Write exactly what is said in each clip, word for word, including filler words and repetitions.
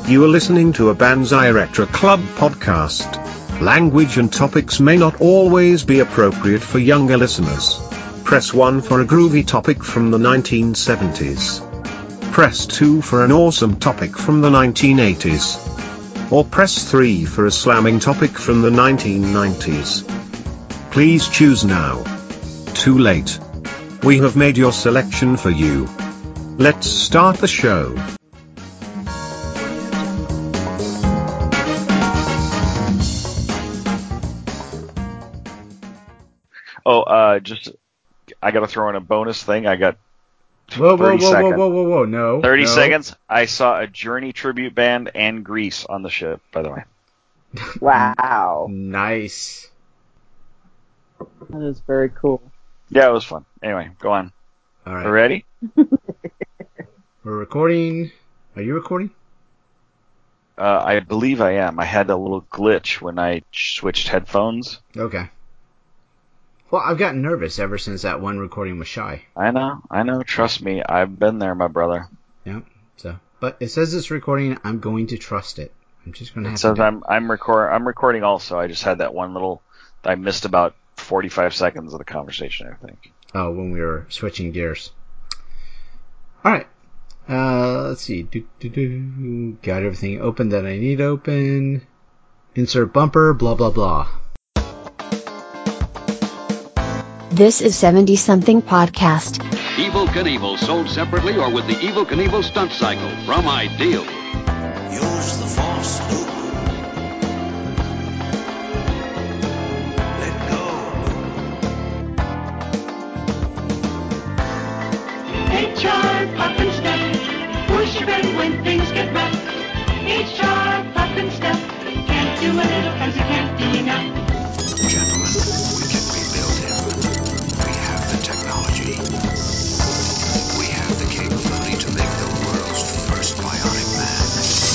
You are listening to a Banzai Retro Club podcast. Language and topics may not always be appropriate for younger listeners. Press one for a groovy topic from the nineteen seventies. Press two for an awesome topic from the nineteen eighties. Or press three for a slamming topic from the nineteen nineties. Please choose now. Too late. We have made your selection for you. Let's start the show. Oh, uh, just, I gotta throw in a bonus thing. I got Whoa, whoa, thirty whoa, seconds. whoa, whoa, whoa, whoa, no. thirty no. seconds. I saw a Journey tribute band and Grease on the ship, by the way. Wow. Nice. That is very cool. Yeah, it was fun. Anyway, go on. All right. We're ready? We're recording. Are you recording? Uh, I believe I am. I had a little glitch when I switched headphones. Okay. Well, I've gotten nervous ever since that one recording was shy. I know, I know. Trust me, I've been there, my brother. Yeah. So, but it says it's recording. I'm going to trust it. I'm just going to have It says to. I'm I'm record I'm recording also. I just had that one little. I missed about forty-five seconds of the conversation, I think. Oh, when we were switching gears. All right. Uh, let's see. Do, do, do. Got everything open that I need open. Insert bumper. Blah blah blah. This is seventy something Podcast. Evel Knievel, sold separately or with the Evel Knievel stunt cycle from Ideal. Use the force, Luke. Let go. H R pop and step. Push your bed when things get rough. H R pop and step. Can't do a little cause you can't do enough. Gentlemen, we can rebuild him. We have the technology. We have the capability to make the world's first bionic man.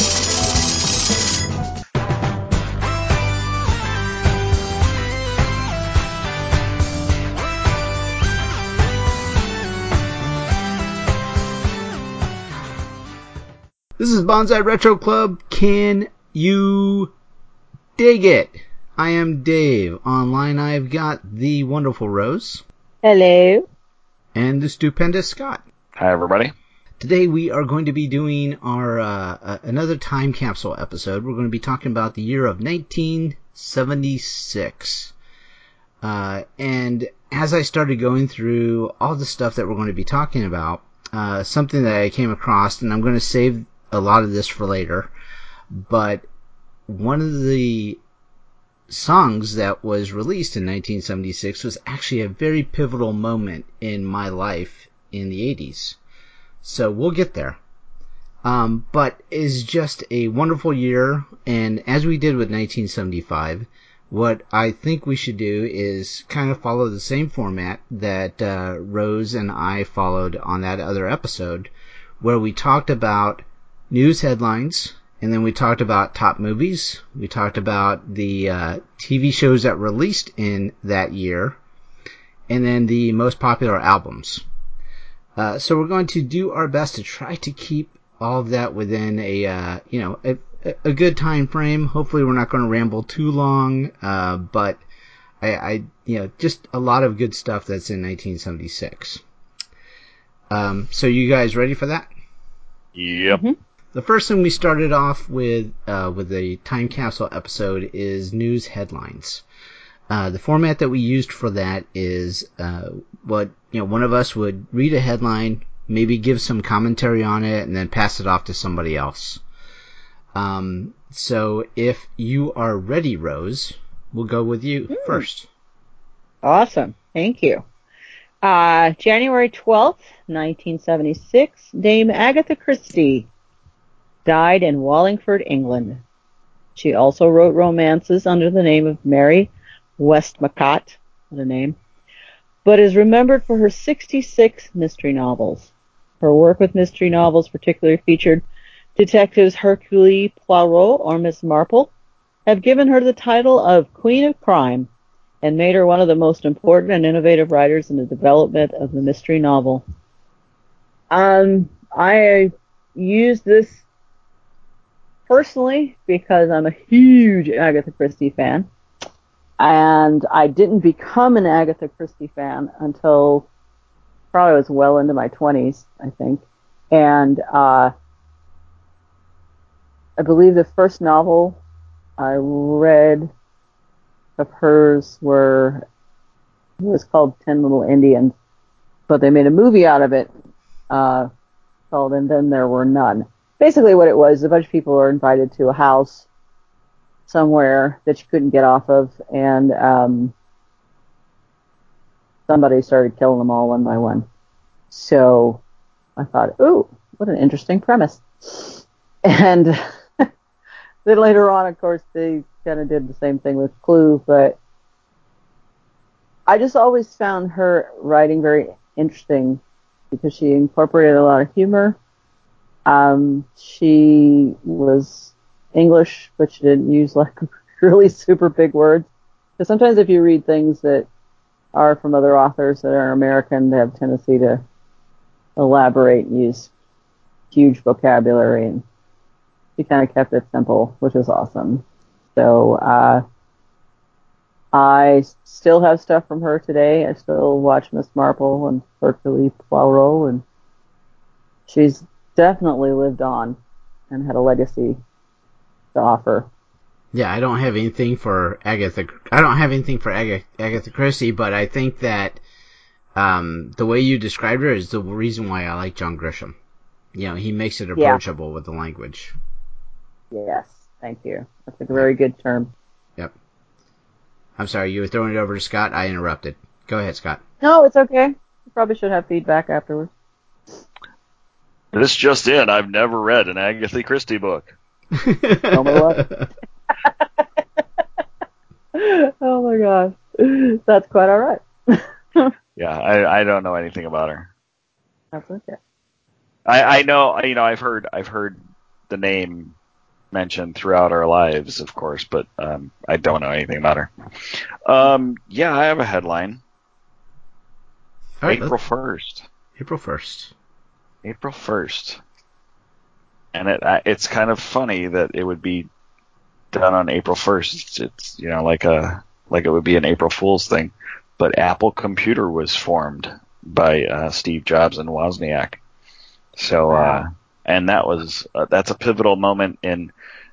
This is Bonsai Retro Club. Can you dig it? I am Dave. Online I've got the wonderful Rose. Hello. And the stupendous Scott. Hi, everybody. Today we are going to be doing our uh, uh, another time capsule episode. We're going to be talking about the year of nineteen seventy-six. Uh, and as I started going through all the stuff that we're going to be talking about, uh, something that I came across, and I'm going to save a lot of this for later, but one of the songs that was released in nineteen seventy-six was actually a very pivotal moment in my life in the eighties. So we'll get there. Um, but it's just a wonderful year, and as we did with nineteen seventy-five, what I think we should do is kind of follow the same format that uh, Rose and I followed on that other episode, where we talked about news headlines, and then we talked about top movies, we talked about the uh, T V shows that released in that year, and then the most popular albums. Uh, so we're going to do our best to try to keep all of that within a, uh, you know, a, a good time frame. Hopefully we're not going to ramble too long, uh, but I, I, you know, just a lot of good stuff that's in nineteen seventy-six. Um, so you guys ready for that? Yep. Mm-hmm. The first thing we started off with, uh, with the time capsule episode is news headlines. Uh, the format that we used for that is, uh, what, you know, one of us would read a headline, maybe give some commentary on it, and then pass it off to somebody else. Um, so if you are ready, Rose, we'll go with you Mm. first. Awesome. Thank you. Uh, January twelfth, nineteen seventy-six, Dame Agatha Christie died in Wallingford, England. She also wrote romances under the name of Mary Westmacott, what a name, but is remembered for her sixty-six mystery novels. Her work with mystery novels particularly featured detectives Hercule Poirot or Miss Marple, have given her the title of Queen of Crime and made her one of the most important and innovative writers in the development of the mystery novel. Um, I used this personally, because I'm a huge Agatha Christie fan, and I didn't become an Agatha Christie fan until probably was well into my twenties, I think. And uh, I believe the first novel I read of hers were it was called Ten Little Indians, but they made a movie out of it uh, called And Then There Were None. Basically what it was, a bunch of people were invited to a house somewhere that you couldn't get off of, and um, somebody started killing them all one by one. So I thought, ooh, what an interesting premise. And then later on, of course, they kind of did the same thing with Clue, but I just always found her writing very interesting because she incorporated a lot of humor. Um, she was English, but she didn't use like really super big words. Because sometimes if you read things that are from other authors that are American, they have a tendency to elaborate and use huge vocabulary, and she kind of kept it simple, which is awesome. So uh, I still have stuff from her today. I still watch Miss Marple and Hercule Poirot, and she's definitely lived on and had a legacy to offer. Yeah, I don't have anything for Agatha. I don't have anything for Agatha, Agatha Christie, but I think that um, the way you described her is the reason why I like John Grisham. You know, he makes it approachable yeah. with the language. Yes, thank you. That's a very good term. Yep. I'm sorry, you were throwing it over to Scott. I interrupted. Go ahead, Scott. No, it's okay. You probably should have feedback afterwards. This just in, I've never read an Agatha Christie book. Oh my god. Oh my gosh. That's quite alright. Yeah, I, I don't know anything about her. That's okay. I, I know, you know, I've heard, I've heard the name mentioned throughout our lives, of course, but um, I don't know anything about her. Um, yeah, I have a headline. Right, April first. April first. April first. And it it's kind of funny that it would be done on April first. It's, it's you know like a like it would be an April Fool's thing, but Apple Computer was formed by uh, Steve Jobs and Wozniak. So uh, and that was uh, that's a pivotal moment in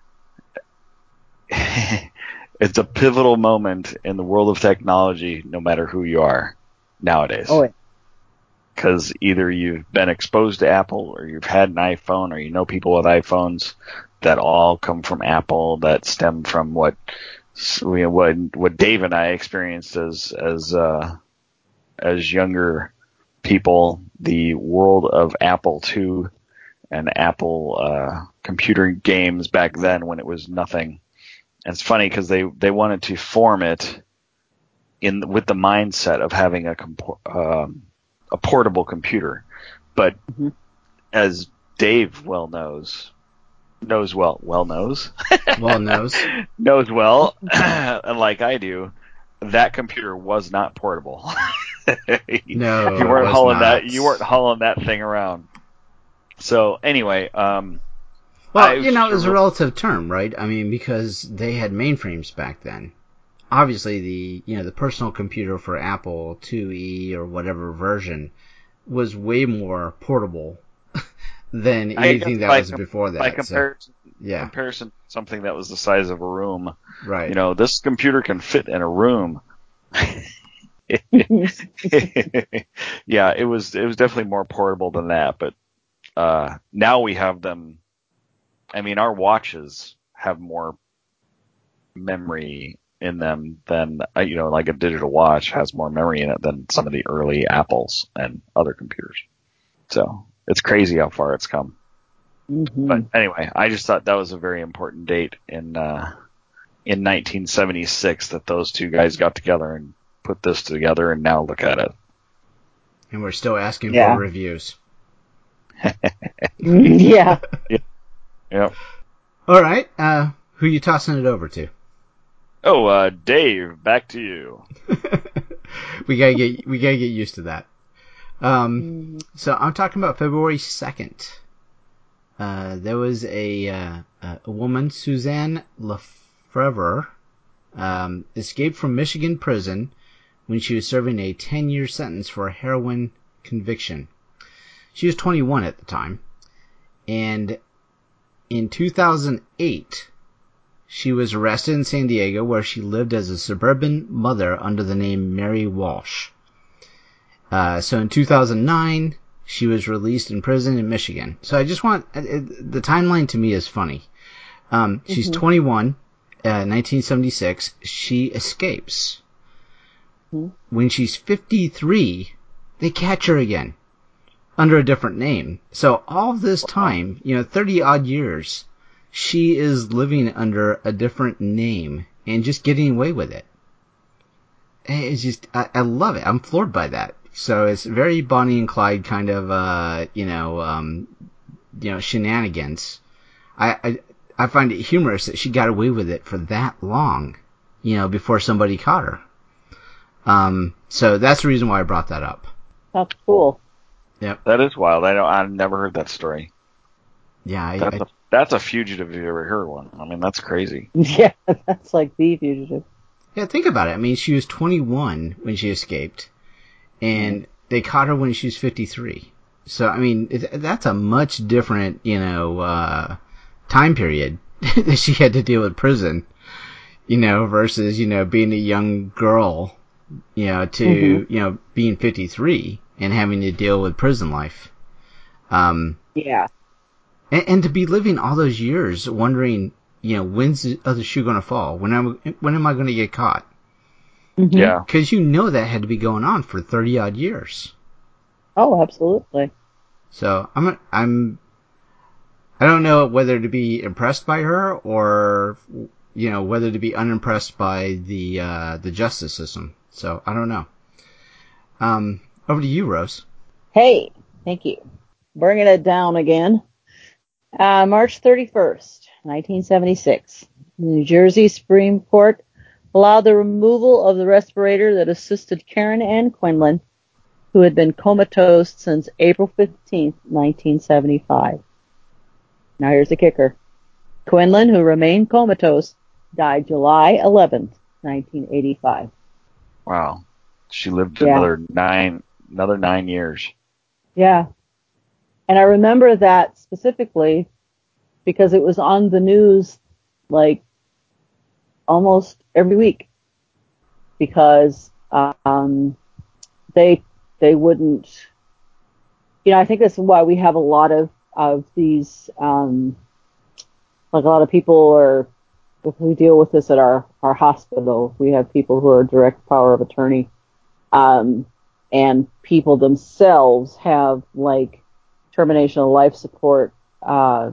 it's a pivotal moment in the world of technology, no matter who you are nowadays. Oh. Because either you've been exposed to Apple, or you've had an iPhone, or you know people with iPhones that all come from Apple, that stem from what what what Dave and I experienced as as uh, as younger people, the world of Apple two and Apple uh, computer games back then when it was nothing. And it's funny because they they wanted to form it in with the mindset of having a compo- um, a portable computer, but mm-hmm. as Dave well knows, knows well, well knows, well knows, knows well, and like I do, that computer was not portable. No, you weren't it was hauling not. that. You weren't hauling that thing around. So anyway, um, well, I, you know, it was a relative term, right? I mean, because they had mainframes back then. Obviously, the you know the personal computer for Apple two E or whatever version was way more portable than anything that was com- before that. By comparison, so, yeah. comparison, something that was the size of a room. Right. You know, this computer can fit in a room. Yeah, it was it was definitely more portable than that. But uh, now we have them. I mean, our watches have more memory in them than, you know, like a digital watch has more memory in it than some of the early Apples and other computers. So it's crazy how far it's come. Mm-hmm. But anyway, I just thought that was a very important date in uh, in nineteen seventy-six that those two guys got together and put this together, and now look at it. And we're still asking yeah. for reviews. yeah. yeah. Yep. All right. Uh, who are you tossing it over to? Oh, uh, Dave, back to you. we gotta get we gotta get used to that. Um, mm. So I'm talking about February second. Uh, there was a uh, uh, a woman, Suzanne Lefevre, um, escaped from Michigan prison when she was serving a ten-year sentence for a heroin conviction. She was twenty-one at the time, and in two thousand eight, she was arrested in San Diego, where she lived as a suburban mother under the name Mary Walsh. Uh, so in two thousand nine, she was released in prison in Michigan. So I just want, it, the timeline to me is funny. Um, she's mm-hmm. twenty-one, uh, nineteen seventy-six. She escapes. Mm-hmm. When she's fifty-three, they catch her again under a different name. So all this time, you know, thirty odd years, she is living under a different name and just getting away with it. It's just, I, I love it. I'm floored by that. So it's very Bonnie and Clyde kind of, uh, you know, um, you know, shenanigans. I, I, I find it humorous that she got away with it for that long, you know, before somebody caught her. Um, so that's the reason why I brought that up. That's cool. Yep. That is wild. I don't, I've never heard that story. Yeah. I, that's, I, a, that's a fugitive if you ever heard one. I mean, that's crazy. Yeah, that's like the fugitive. Yeah, think about it. I mean, she was twenty-one when she escaped, and mm. they caught her when she was fifty-three. So, I mean, it, that's a much different, you know, uh, time period that she had to deal with prison, you know, versus, you know, being a young girl, you know, to, mm-hmm. you know, being fifty-three and having to deal with prison life. Um, yeah. And, and to be living all those years wondering, you know, when's the other shoe going to fall? When am, when am I going to get caught? Mm-hmm. Yeah. Because you know that had to be going on for thirty odd years. Oh, absolutely. So I'm, I'm, I don't know whether to be impressed by her or, you know, whether to be unimpressed by the, uh, the justice system. So I don't know. Um, over to you, Rose. Hey, thank you. Bringing it down again. Uh, March thirty-first, nineteen seventy-six. The New Jersey Supreme Court allowed the removal of the respirator that assisted Karen Ann Quinlan, who had been comatose since April fifteenth, nineteen seventy-five. Now here's the kicker. Quinlan, who remained comatose, died July eleventh, nineteen eighty-five. Wow. She lived yeah. another nine, another nine years. Yeah. And I remember that specifically because it was on the news like almost every week because um, they they wouldn't, you know, I think that's why we have a lot of, of these, um, like a lot of people are, if we deal with this at our, our hospital, we have people who are direct power of attorney, um, and people themselves have like termination of life support uh,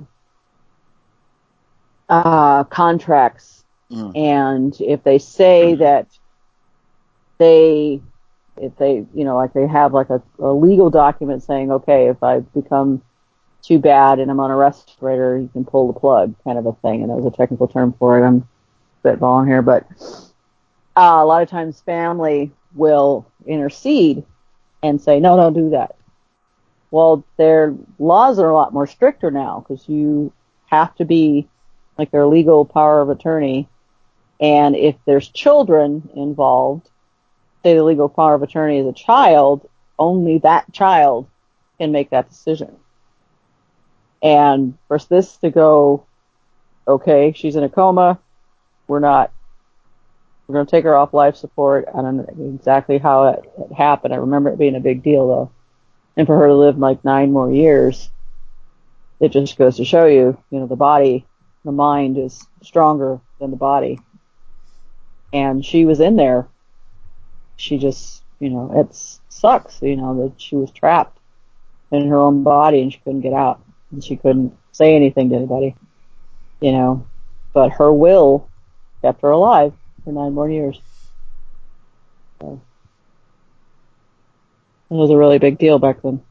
uh, contracts, mm. and if they say that they, if they, you know, like they have like a, a legal document saying, okay, if I become too bad and I'm on a respirator, you can pull the plug, kind of a thing. And there's a technical term for it. I'm spitballing here, but uh, a lot of times family will intercede and say, no, don't do that. Well, their laws are a lot more stricter now because you have to be like their legal power of attorney. And if there's children involved, say the legal power of attorney is a child, only that child can make that decision. And for this to go, okay, she's in a coma, we're not, we're going to take her off life support. I don't know exactly how it, it happened. I remember it being a big deal though. And for her to live like nine more years, it just goes to show you, you know, the body, the mind is stronger than the body. And she was in there. She just, you know, it sucks, you know, that she was trapped in her own body and she couldn't get out. And she couldn't say anything to anybody, you know. But her will kept her alive for nine more years. So. It was a really big deal back then.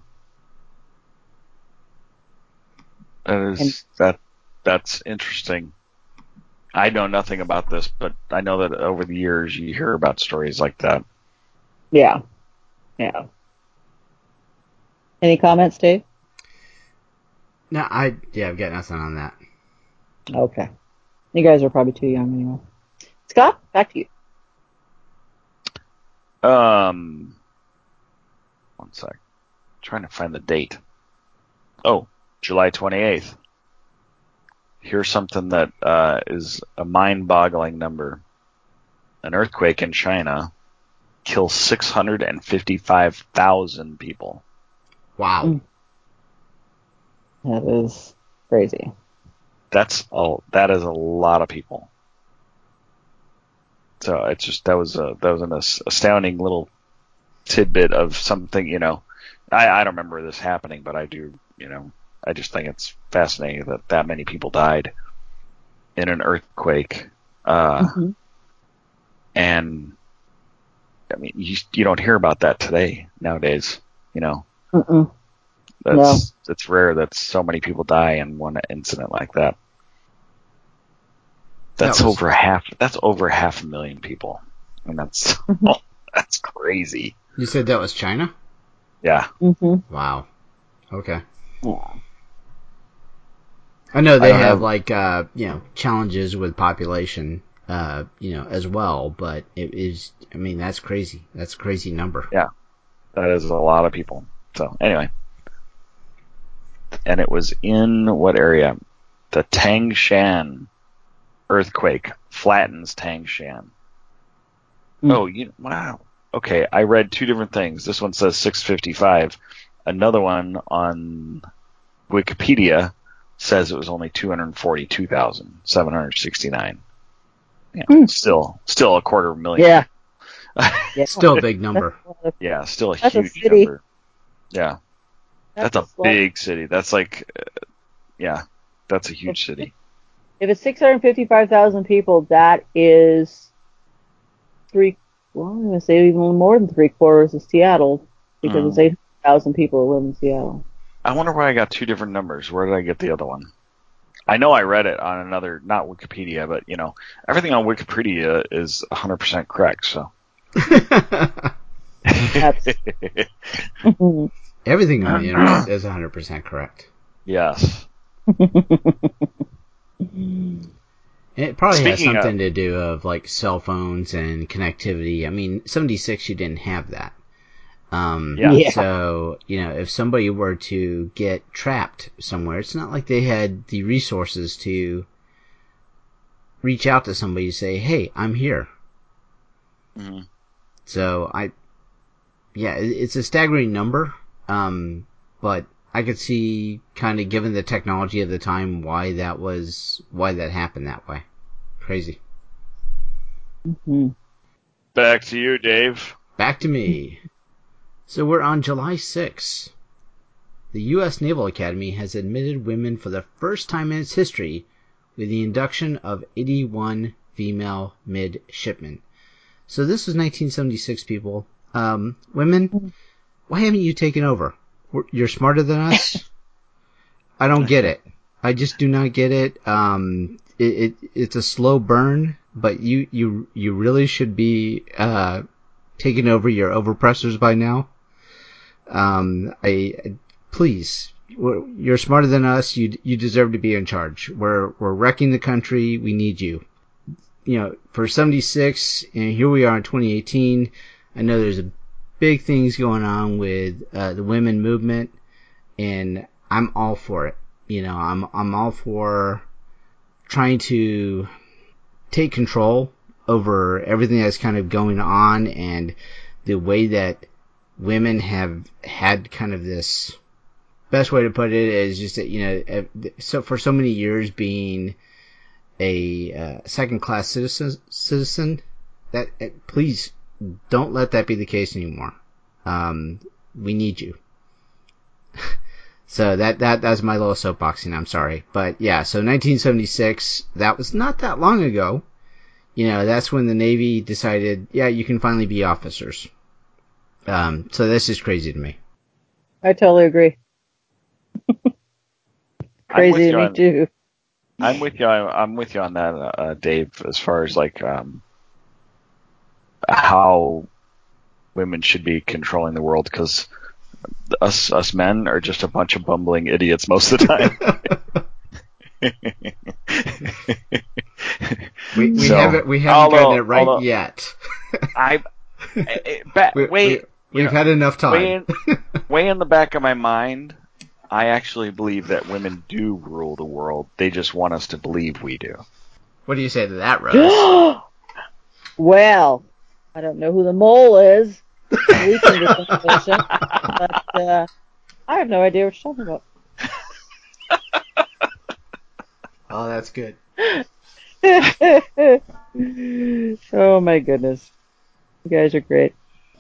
That is, and, that that's interesting. I know nothing about this, but I know that over the years you hear about stories like that. Yeah. Yeah. Any comments, Dave? No, I, yeah, I've got nothing on that. Okay. You guys are probably too young anyway. Scott, back to you. Um, one sec. Trying to find the date. Oh, July twenty-eighth. Here's something that uh, is a mind-boggling number. An earthquake in China kills six hundred fifty-five thousand people. Wow. That is crazy. That's all. That is a lot of people. So it's just that was a that was an as- astounding little tidbit of something. You know, I, I don't remember this happening, but I do. You know, I just think it's fascinating that that many people died in an earthquake. Uh, Mm-hmm. And I mean, you you don't hear about that today nowadays. You know, Mm-mm. that's it's rare that so many people die in one incident like that. That's That was- over half. That's over half a million people. I mean, that's that's crazy. You said that was China? Yeah. Mm-hmm. Wow. Okay. Yeah. I know I they don't have, have- like, uh, you know, challenges with population, uh, you know, as well, but it is, I mean, that's crazy. That's a crazy number. Yeah. That is a lot of people. So anyway, and it was in what area? The Tangshan earthquake flattens Tangshan. Mm. Oh, you wow. Okay, I read two different things. This one says six fifty-five. Another one on Wikipedia says it was only two hundred forty-two thousand seven hundred sixty-nine. Yeah, Hmm. still, still a quarter of a million. Yeah. Yeah. Still a big number. Yeah, still a That's a huge city. number. Yeah, that's, a small- big city. That's like, uh, yeah, that's a huge city. If it's six hundred fifty-five thousand people, that is three. Well, I'm going to say even more than three quarters of Seattle, because Mm. it's eight hundred thousand people who live in Seattle. I wonder why I got two different numbers. Where did I get the other one? I know I read it on another, not Wikipedia, but you know, everything on Wikipedia is one hundred percent correct. So. Everything on the internet is one hundred percent correct. Yes. It probably has Speaking something of- to do of like cell phones and connectivity. I mean, seventy-six you didn't have that. Um, Yeah. Yeah. So, you know, if somebody were to get trapped somewhere, it's not like they had the resources to reach out to somebody and say, hey, I'm here. Mhm. So I, yeah, it- it's a staggering number. Um, but I could see, kind of given the technology of the time, why that was, why that happened that way. Crazy. Mhm. Back to you, Dave. Back to me. So we're on July sixth. The U S Naval Academy has admitted women for the first time in its history with the induction of eighty-one female midshipmen. So this was nineteen seventy-six, people. Um, women, why haven't you taken over? We're- You're smarter than us? I don't get it. I just do not get it. Um, it, it it's a slow burn, but you, you, you really should be, uh, taking over your overpressers by now. Um, I, please, we're- you're smarter than us. You, you deserve to be in charge. We're, we're wrecking the country. We need you. You know, for seventy-six, and here we are in twenty eighteen. I know there's a big things going on with, uh, the women movement, and I'm all for it. You know, I'm, I'm all for trying to take control over everything that's kind of going on, and the way that women have had kind of this, best way to put it is just that, you know, eh, so for so many years being a uh, second class citizen, citizen, that eh, please don't let that be the case anymore. Um, we need you. So that, that, that's my little soapboxing. I'm sorry. But yeah, so nineteen seventy-six, that was not that long ago. You know, that's when the Navy decided, yeah, you can finally be officers. Um, so this is crazy to me. I totally agree. I'm with Crazy you to me on- too. I'm with you. I'm with you on that, uh, Dave. As far as like um, how women should be controlling the world, because us us men are just a bunch of bumbling idiots most of the time. we we So, haven't we haven't although- gotten it right although- yet. I, I ba- we, wait, we, you we've know, had enough time. way in, way in the back of my mind, I actually believe that women do rule the world. They just want us to believe we do. What do you say to that, Rose? Well, I don't know who the mole is leaking this information, but uh, I have no idea what you're talking about. Oh, that's good. Oh my goodness. You guys are great.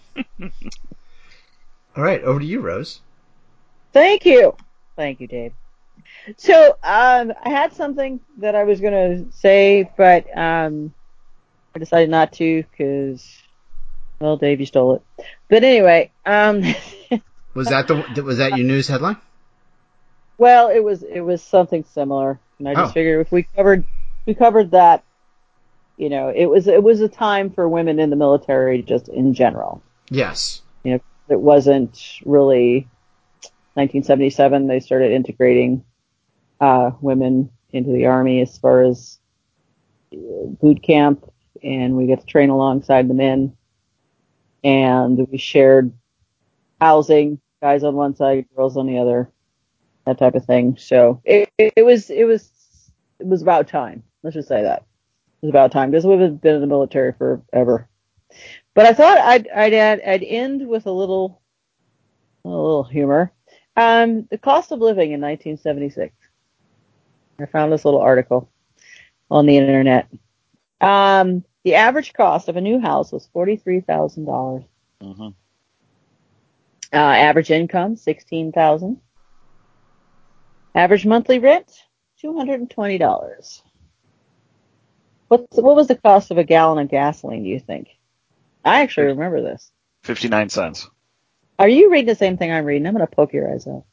All right, over to you, Rose. Thank you. Thank you, Dave. So, um, I had something that I was going to say, but um, I decided not to because, well, Dave, you stole it. But anyway, um, Was that the was that your news headline? well, it was it was something similar, and I just Oh. figured if we covered we covered that, you know, it was it was a time for women in the military just in general. Yes. You know, it wasn't really nineteen seventy-seven. They started integrating uh, women into the Army as far as boot camp, and we get to train alongside the men. And we shared housing, guys on one side, girls on the other, that type of thing. So it, it, it was it was it was about time. Let's just say that it was about time because we've been in the military forever. But I thought I'd I'd add, I'd end with a little a little humor. Um, the cost of living in nineteen seventy-six. I found this little article on the internet. Um, the average cost of a new house was forty-three thousand dollars. Mm-hmm. Uh, average income, sixteen thousand dollars. Average monthly rent, two hundred twenty dollars. What's, what was the cost of a gallon of gasoline, do you think? I actually remember this. fifty-nine cents. Are you reading the same thing I'm reading? I'm going to poke your eyes out.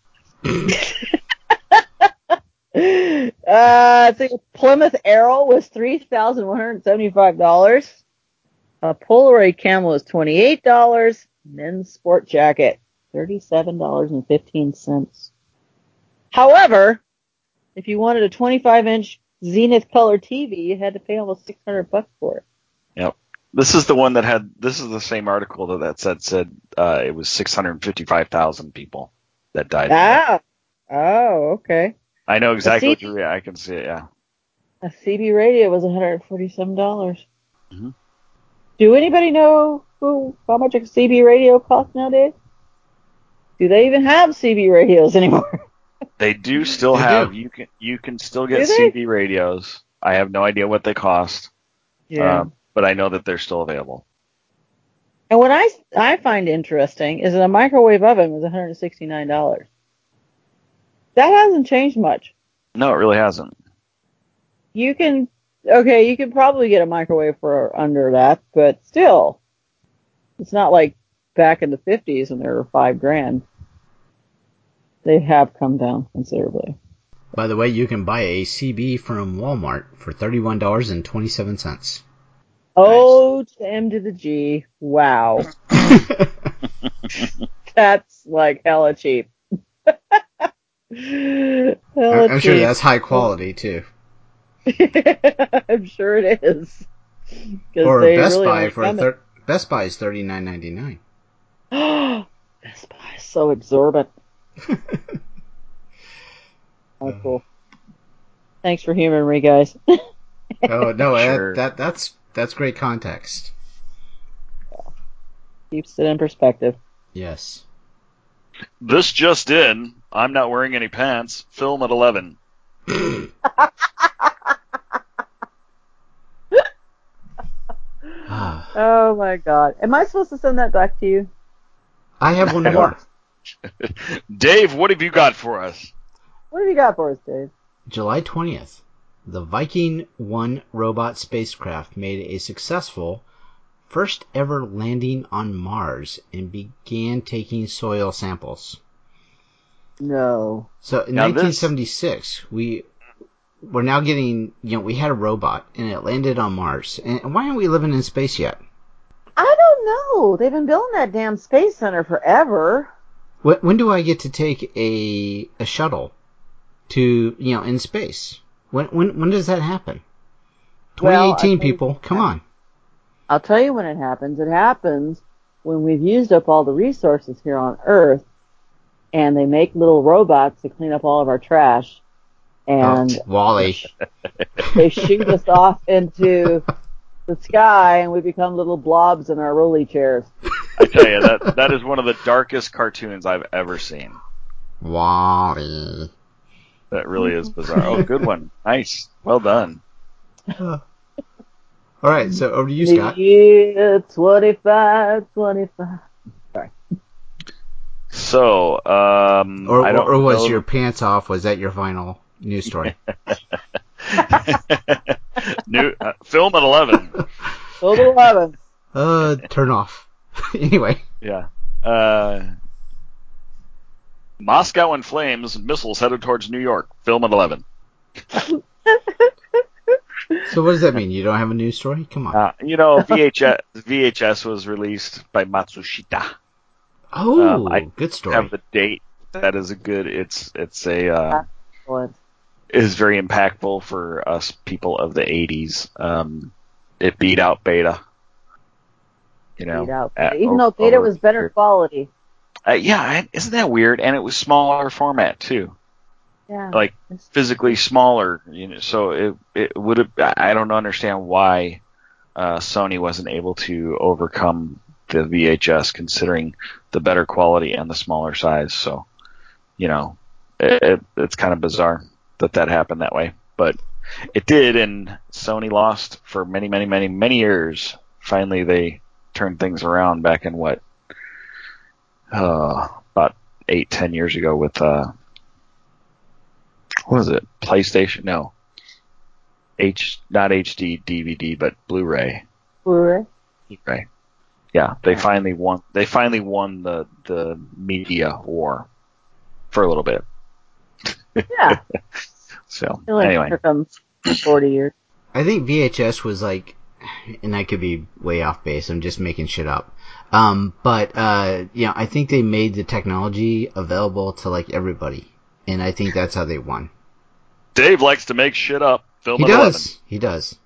uh, I think a Plymouth Arrow was three thousand one hundred seventy-five dollars. A Polaroid Camel was twenty-eight dollars. Men's sport jacket, thirty-seven dollars and fifteen cents. However, if you wanted a twenty-five inch Zenith color T V, you had to pay almost six hundred bucks for it. Yep. This is the one that had, this is the same article that, that said, said, uh, it was six hundred fifty-five thousand people that died. Ah. Oh, okay. I know exactly A what C B, you're, I can see it, yeah. a C B radio was one hundred forty-seven dollars. Mm-hmm. Do anybody know who, how much a C B radio costs nowadays? Do they even have C B radios anymore? They do still They have, do. you can, you can still Do get they? C B radios. I have no idea what they cost. Yeah. Um, but I know that they're still available. And what I, I find interesting is that a microwave oven was one hundred sixty-nine dollars. That hasn't changed much. No, it really hasn't. You can, okay, you can probably get a microwave for under that, but still, it's not like back in the fifties when they were five grand. They have come down considerably. By the way, you can buy a C B from Walmart for thirty-one dollars and twenty-seven cents. O to the M to the G. Wow. That's like hella cheap. hella I'm sure cheap. that's high quality too. I'm sure it is. 'Cause Or they Best really Buy don't for come thir- Best Buy is thirty-nine ninety-nine. in- Best Buy is so exorbitant. Oh, cool. Thanks for humoring me, guys. Oh no, Sure. that, that that's that's great context. Keeps it in perspective. Yes. This just in, I'm not wearing any pants. Film at eleven. Ah. Oh my god. Am I supposed to send that back to you? I have one more. Dave, what have you got for us? What have you got for us, Dave? July twentieth. The Viking one robot spacecraft made a successful first ever landing on Mars and began taking soil samples. No. So in Now this- nineteen seventy-six, we we're now getting, you know, we had a robot and it landed on Mars. And why aren't we living in space yet? I don't know. They've been building that damn space center forever. When, when do I get to take a a shuttle to, you know, in space? When when when does that happen? Well, twenty eighteen, I'll tell you people, when come it on. I'll tell you when it happens. It happens when we've used up all the resources here on Earth, and they make little robots to clean up all of our trash, and Oh, Wall-E. they shoot us off into the sky, and we become little blobs in our rolly chairs. I tell you, that that is one of the darkest cartoons I've ever seen. Wall-E. That really is bizarre. Oh, good one. Nice. Well done. All right, so over to you, Scott. The year twenty-five twenty-five. Sorry. So, um, Or, I don't or was know. your pants off? Was that your final news story? New uh, film at eleven. Film at eleven. Uh, turn off. Anyway. Yeah. Uh, Moscow in flames. Missiles headed towards New York. Film at eleven. So what does that mean? You don't have a news story? Come on. Uh, you know, V H S V H S was released by Matsushita. Oh, um, I good story. Have the date. That is a good. It's it's a uh, Excellent. is very impactful for us people of the eighties. Um, it beat out Beta. You know, Beat out. at- Even though Beta was better quality. Uh, yeah, I- isn't that weird? And it was smaller format too, Yeah. like physically smaller. You know, so it it would have. I don't understand why uh, Sony wasn't able to overcome the V H S, considering the better quality and the smaller size. So, you know, it, it, it's kind of bizarre that that happened that way, but it did, and Sony lost for many, many, many, many years. Finally, they turned things around back in what, uh, about eight, ten years ago with, uh, what was it? PlayStation? No. H, not H D D V D, but Blu-ray. Blu-ray. Blu-ray. Yeah, they finally won. They finally won the the media war for a little bit. Yeah. So It like anyway, took them forty years. I think V H S was like, and I could be way off base, I'm just making shit up. Um, but, uh, you know, I think they made the technology available to like everybody. And I think that's how they won. Dave likes to make shit up. Film He at does. He does.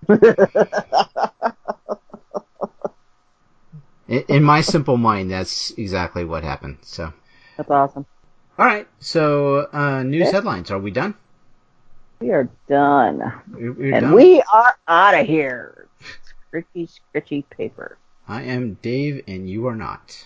in, in my simple mind, that's exactly what happened. So. That's awesome. All right. So, uh, news Okay. headlines. Are we done? We are done. We're, we're and done. we are out of here. Scritchy, scritchy paper. I am Dave, and you are not.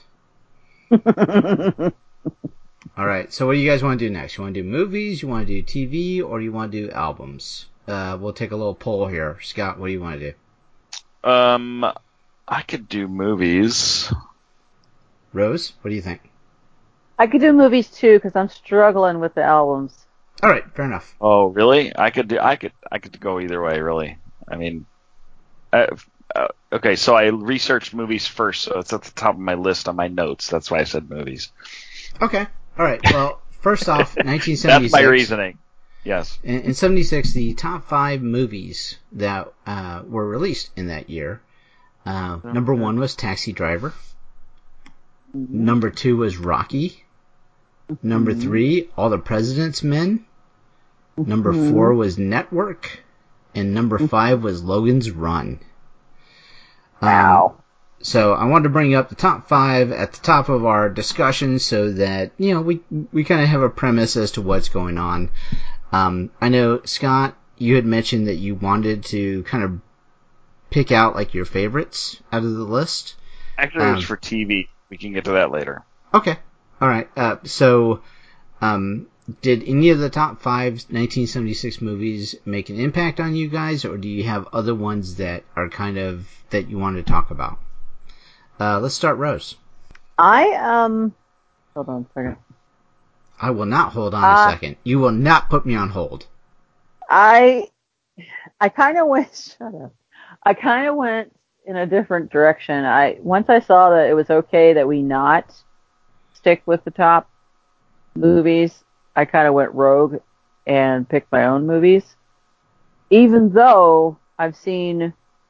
All right. So, what do you guys want to do next? You want to do movies? You want to do T V? Or do you want to do albums? Uh, we'll take a little poll here. Scott, what do you want to do? eleven. Um, I could do movies. Rose, what do you think? I could do movies too because I'm struggling with the albums. All right. Fair enough. Oh, really? I could do. I could. I could go either way. Really. I mean, uh, uh, okay. So I researched movies first, so it's at the top of my list on my notes. That's why I said movies. Okay. All right. Well, first off, nineteen seventy-six. That's my reasoning. Yes. In, in seventy-six, the top five movies that uh, were released in that year. Uh, number one was Taxi Driver. Mm-hmm. Number two was Rocky. Number Mhm. three, All the President's Men. Number Mhm. four was Network. And number five was Logan's Run. Um, Wow. So I wanted to bring up the top five at the top of our discussion so that, you know, we we kind of have a premise as to what's going on. Um, I know, Scott, you had mentioned that you wanted to kind of pick out, like, your favorites out of the list. Actually, it was Um, for T V. We can get to that later. Okay. All right. Uh, so, um, did any of the top five nineteen seventy-six movies make an impact on you guys, or do you have other ones that are kind of, that you want to talk about? Uh, let's start, Rose. I, um, hold on a second. I will not hold on Uh, a second. You will not put me on hold. I, I kind of went, shut up. I kind of went in a different direction. I, once I saw that it was okay that we not stick with the top movies, I kind of went rogue and picked my own movies. Even though I've seen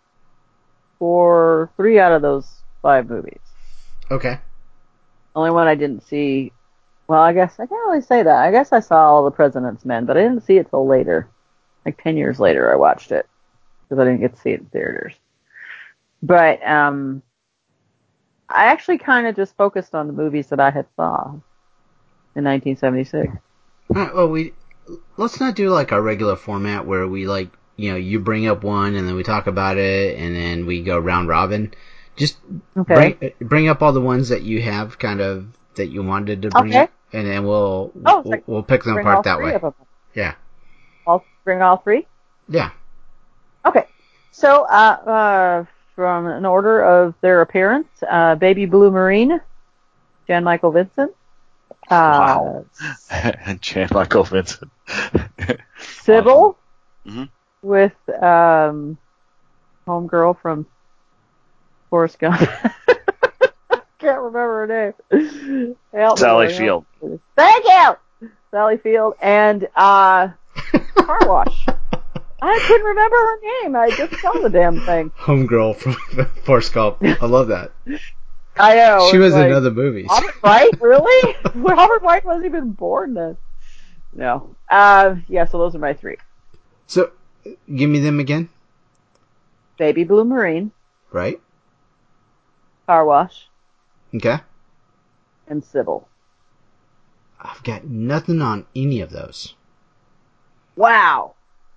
four, three out of those five movies. Okay. Only one I didn't see. Well, I guess I can't really say that. I guess I saw All the President's Men, but I didn't see it till later. like ten years later I watched it because I didn't get to see it in theaters. But um, I actually kind of just focused on the movies that I had saw in nineteen seventy-six. All right, well, we let's not do like our regular format where we like, you know, you bring up one and then we talk about it and then we go round robin. Just Okay. bring bring up all the ones that you have kind of that you wanted to bring Okay. up, and then we'll Oh, we'll, so we'll pick them bring all apart that three way. of them. Yeah. I'll bring all three? Yeah. Okay. So, uh, uh, from an order of their appearance, uh, Baby Blue Marine, Jan Michael Vincent. Uh, Wow. Jan Michael Vincent. Sybil, hmm with um, homegirl from Forrest Gump. Can't remember her name. Help me, Sally Lord, Field. help me. Thank you! Sally Field and uh, Car Wash. I couldn't remember her name. I just saw the damn thing. Homegirl from Forrest Gump. I love that. I know. She it's was like, in other movies. Robert White? Really? Robert White wasn't even born then. No. Uh, yeah, so those are my three. So, give me them again. Baby Blue Marine, Right? Car Wash, Okay. and Sybil. I've got nothing on any of those. Wow.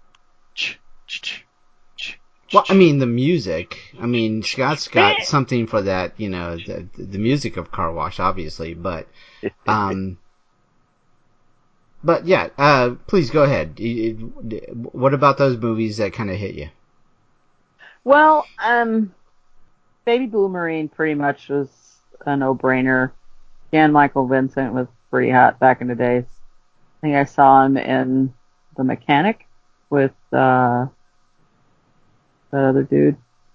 Well, I mean, the music. I mean, Scott's got something for that, you know, the, the music of Car Wash, obviously, but, um, but yeah, uh, please go ahead. You- you- What about those movies that kind of hit you? Well, um, Baby Blue Marine pretty much was a no-brainer. Jan Michael Vincent was pretty hot back in the days. I think I saw him in The Mechanic with uh, that other dude.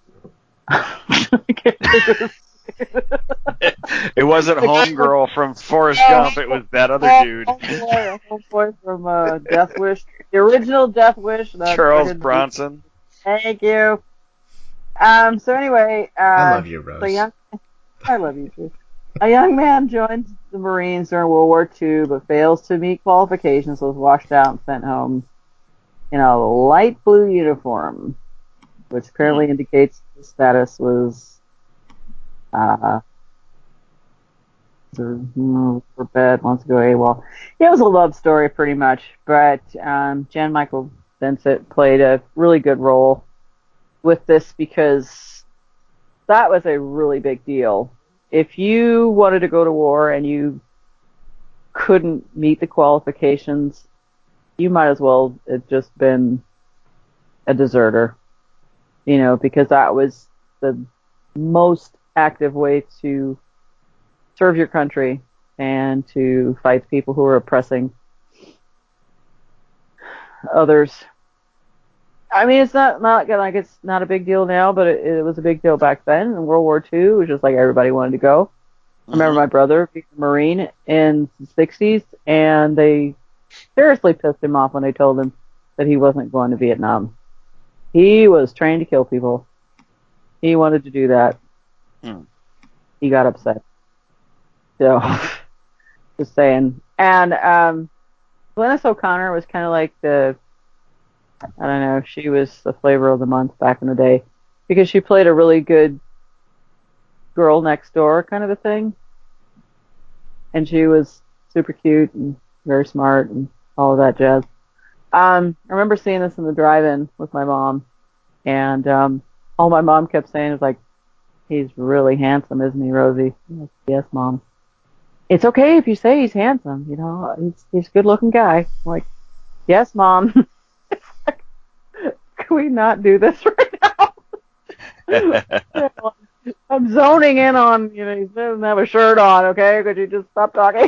It wasn't Homegirl from Forrest Gump. It was that other dude. Homeboy, homeboy from uh, Death Wish, the original Death Wish. That Charles fucking- Bronson. Thank you. Um. So anyway, uh, I love you, Rose. so young, I love you too. A young man joins the Marines during World War Two, but fails to meet qualifications, so was washed out and sent home in a light blue uniform, which apparently indicates his status was uh, for bed, wants to go AWOL. It was a love story, pretty much, but um, Jan Michael Vincent played a really good role with this because that was a really big deal. If you wanted to go to war and you couldn't meet the qualifications, you might as well have just been a deserter, you know, because that was the most active way to serve your country and to fight people who are oppressing others. I mean, it's not, not like it's not a big deal now, but it, it was a big deal back then in World War Two. It was just like everybody wanted to go. I remember my brother being a Marine in the sixties, and they seriously pissed him off when they told him that he wasn't going to Vietnam. He was trained to kill people. He wanted to do that. Hmm. He got upset. So, just saying. And um, Glennis O'Connor was kind of like the, I don't know, she was the flavor of the month back in the day because she played a really good girl next door kind of a thing. And she was super cute and very smart and all of that jazz. Um, I remember seeing this in the drive-in with my mom, and um, all my mom kept saying was like, "He's really handsome, isn't he, Rosie?" I'm like, "Yes, Mom." "It's okay if you say he's handsome, you know, he's he's a good-looking guy." I'm like, "Yes, Mom." It's like, can we not do this right now? I'm zoning in on, you know, he doesn't have a shirt on, okay? Could you just stop talking?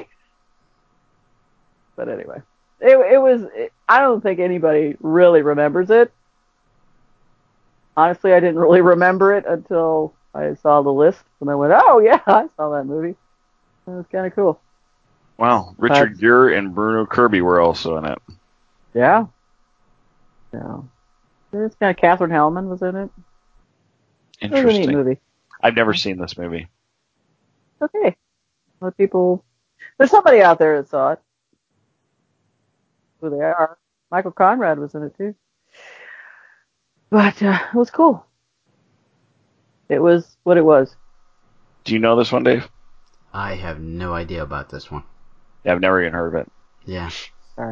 But anyway, it it was. It, I don't think anybody really remembers it. Honestly, I didn't really remember it until I saw the list, and I went, "Oh yeah, I saw that movie. It was kind of cool." Wow, Richard But- Gere and Bruno Kirby were also in it. Yeah. Yeah. It's kind of Catherine Hellman was in it. It was a neat Interesting. movie. I've never seen this movie. Okay. A lot of people. There's somebody out there that saw it. Who they are? Michael Conrad was in it too. But uh, it was cool. It was what it was. Do you know this one, Dave? I have no idea about this one. Yeah, I've never even heard of it. Yeah. Sorry.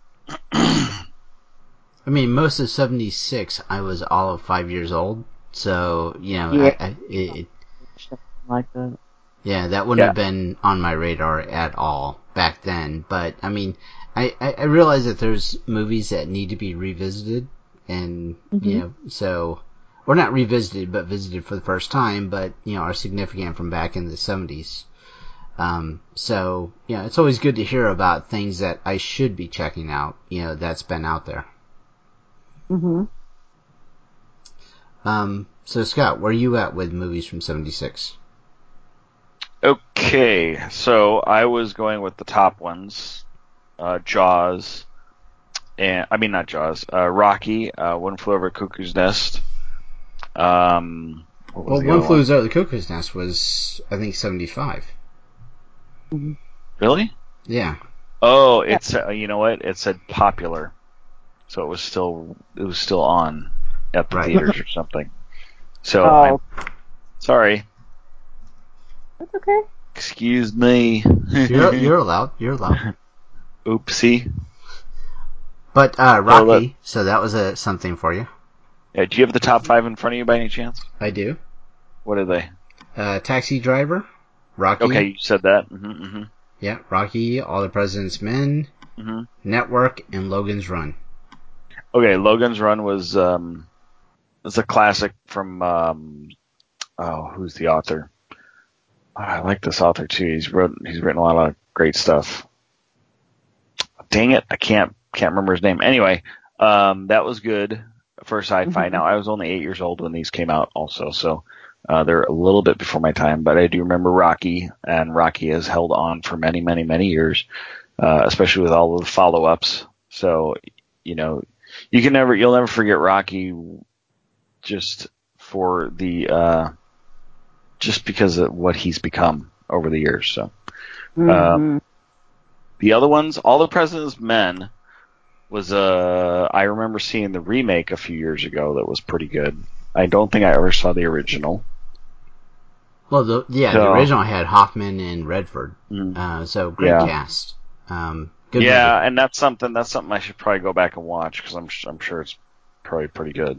I mean, most of seventy-six, I was all of five years old. So, you know, Yeah. I, I, it, Something like that. yeah, that wouldn't Yeah. have been on my radar at all back then. But, I mean, I, I, I realize that there's movies that need to be revisited. And, Mm-hmm. you know, so, or not revisited, but visited for the first time, but, you know, are significant from back in the seventies. Um, so, you know, it's always good to hear about things that I should be checking out, you know, that's been out there. Mm-hmm. Um, so Scott, where are you at with movies from seventy-six? Okay, so I was going with the top ones. Uh, Jaws, and I mean not Jaws. Uh, Rocky, uh, One Flew Over Cuckoo's Nest. Um, what was Well, the One other Flew one? Over the Cuckoo's Nest was, I think, seventy-five. Really? Yeah. Oh, it's uh, you know what? It said popular, so it was still it was still on at the Right. theaters or something. So Oh. I'm sorry. That's okay. Excuse me. You're, you're allowed. You're allowed. Oopsie. But, uh, So Rocky, so that was a, something for you. Yeah, do you have the top five in front of you by any chance? I do. What are they? Uh, Taxi Driver, Rocky. Okay, you said that. Mm-hmm, mm-hmm. Yeah, Rocky, All the President's Men, Mm-hmm. Network, and Logan's Run. Okay, Logan's Run was um, it's a classic from um, oh, who's the author? Oh, I like this author too. He's wrote he's written a lot of great stuff. Dang it, I can't can't remember his name. Anyway, um, that was good for sci-fi. Mhm. Now I was only eight years old when these came out, also, so uh, they're a little bit before my time. But I do remember Rocky, and Rocky has held on for many, many, many years, uh, especially with all of the follow-ups. So, you know, you can never you'll never forget Rocky, just for the uh, just because of what he's become over the years. So. Mhm. The other ones, All the President's Men, was uh I remember seeing the remake a few years ago that was pretty good. I don't think I ever saw the original. Well, the, yeah, So- the original had Hoffman and Redford. Mm. Uh, so great Yeah. cast. Um, good yeah, movie. and that's something that's something I should probably go back and watch because I'm I'm sure it's probably pretty good.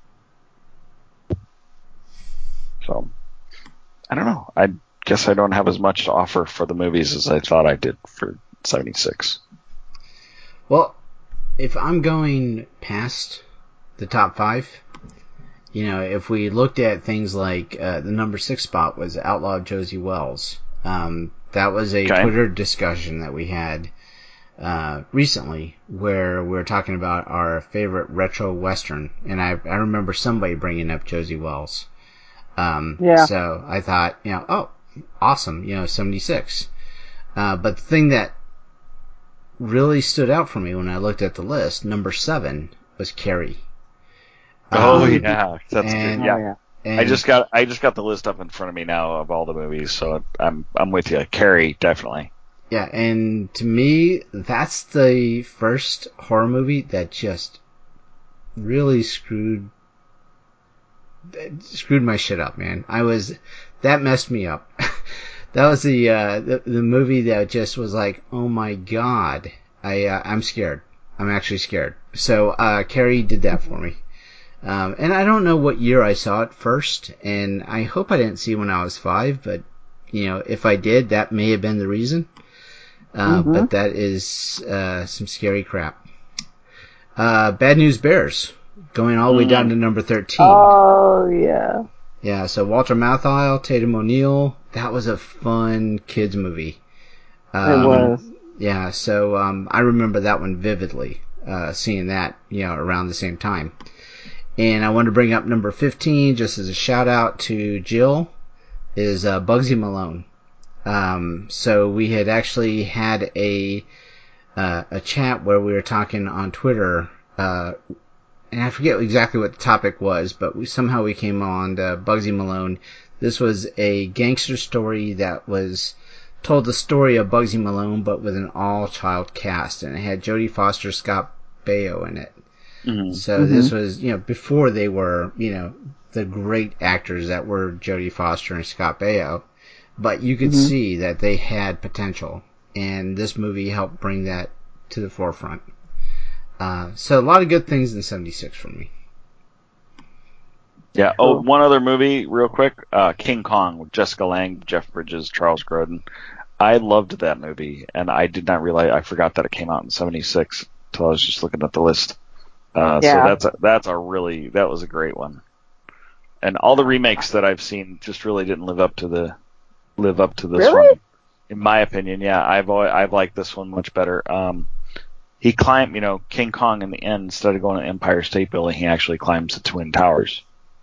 So I don't know. I guess I don't have as much to offer for the movies as I thought I did for seventy-six. Well, if I'm going past the top five, you know, if we looked at things like uh, the number six spot was Outlaw Josie Wells. Um, that was a Okay. Twitter discussion that we had uh, recently where we were talking about our favorite retro western, and I, I remember somebody bringing up Josie Wells. Um, Yeah. So I thought, you know, oh, awesome, you know, seventy-six. Uh, but the thing that really stood out for me when I looked at the list, number seven, was Carrie. Oh Um, yeah, that's and- good. Yeah. Oh, yeah. And I just got I just got the list up in front of me now of all the movies, so I'm I'm with you. Carrie, definitely. yeah, and to me, that's the first horror movie that just really screwed screwed my shit up, man. I was that messed me up. That was the, uh, the the movie that just was like, oh my god, I uh, I'm scared. I'm actually scared. So uh, Carrie did that for me. Um, and I don't know what year I saw it first, and I hope I didn't see it when I was five, but, you know, if I did, that may have been the reason. Uh, Mhm. But that is uh, some scary crap. Uh, Bad News Bears, going all the way Mm. down to number thirteen. Oh yeah. Yeah, so Walter Matthau, Tatum O'Neal, that was a fun kids movie. Um, It was. Yeah, so um, I remember that one vividly, uh, seeing that, you know, around the same time. And I want to bring up number fifteen, just as a shout out to Jill, is uh, Bugsy Malone. Um, so we had actually had a uh, a chat where we were talking on Twitter, uh, and I forget exactly what the topic was, but we somehow we came on to Bugsy Malone. This was a gangster story that was told the story of Bugsy Malone, but with an all-child cast, and it had Jodie Foster, Scott Baio in it. Mm-hmm. So Mhm. this was, you know, before they were, you know, the great actors that were Jodie Foster and Scott Baio. But you could Mhm. see that they had potential, and this movie helped bring that to the forefront. Uh, so a lot of good things in seventy-six for me. Yeah. Oh, Cool. one other movie, real quick. Uh, King Kong with Jessica Lange, Jeff Bridges, Charles Grodin. I loved that movie, and I did not realize. I forgot that it came out in seventy-six until I was just looking at the list. Uh, so Yeah. that's a, that's a really that was a great one. And all the remakes that I've seen just really didn't live up to the live up to this Really? one, in my opinion. Yeah, I've always, I've liked this one much better. Um, he climbed, you know, King Kong in the end, instead of going to Empire State Building, he actually climbs the Twin Towers.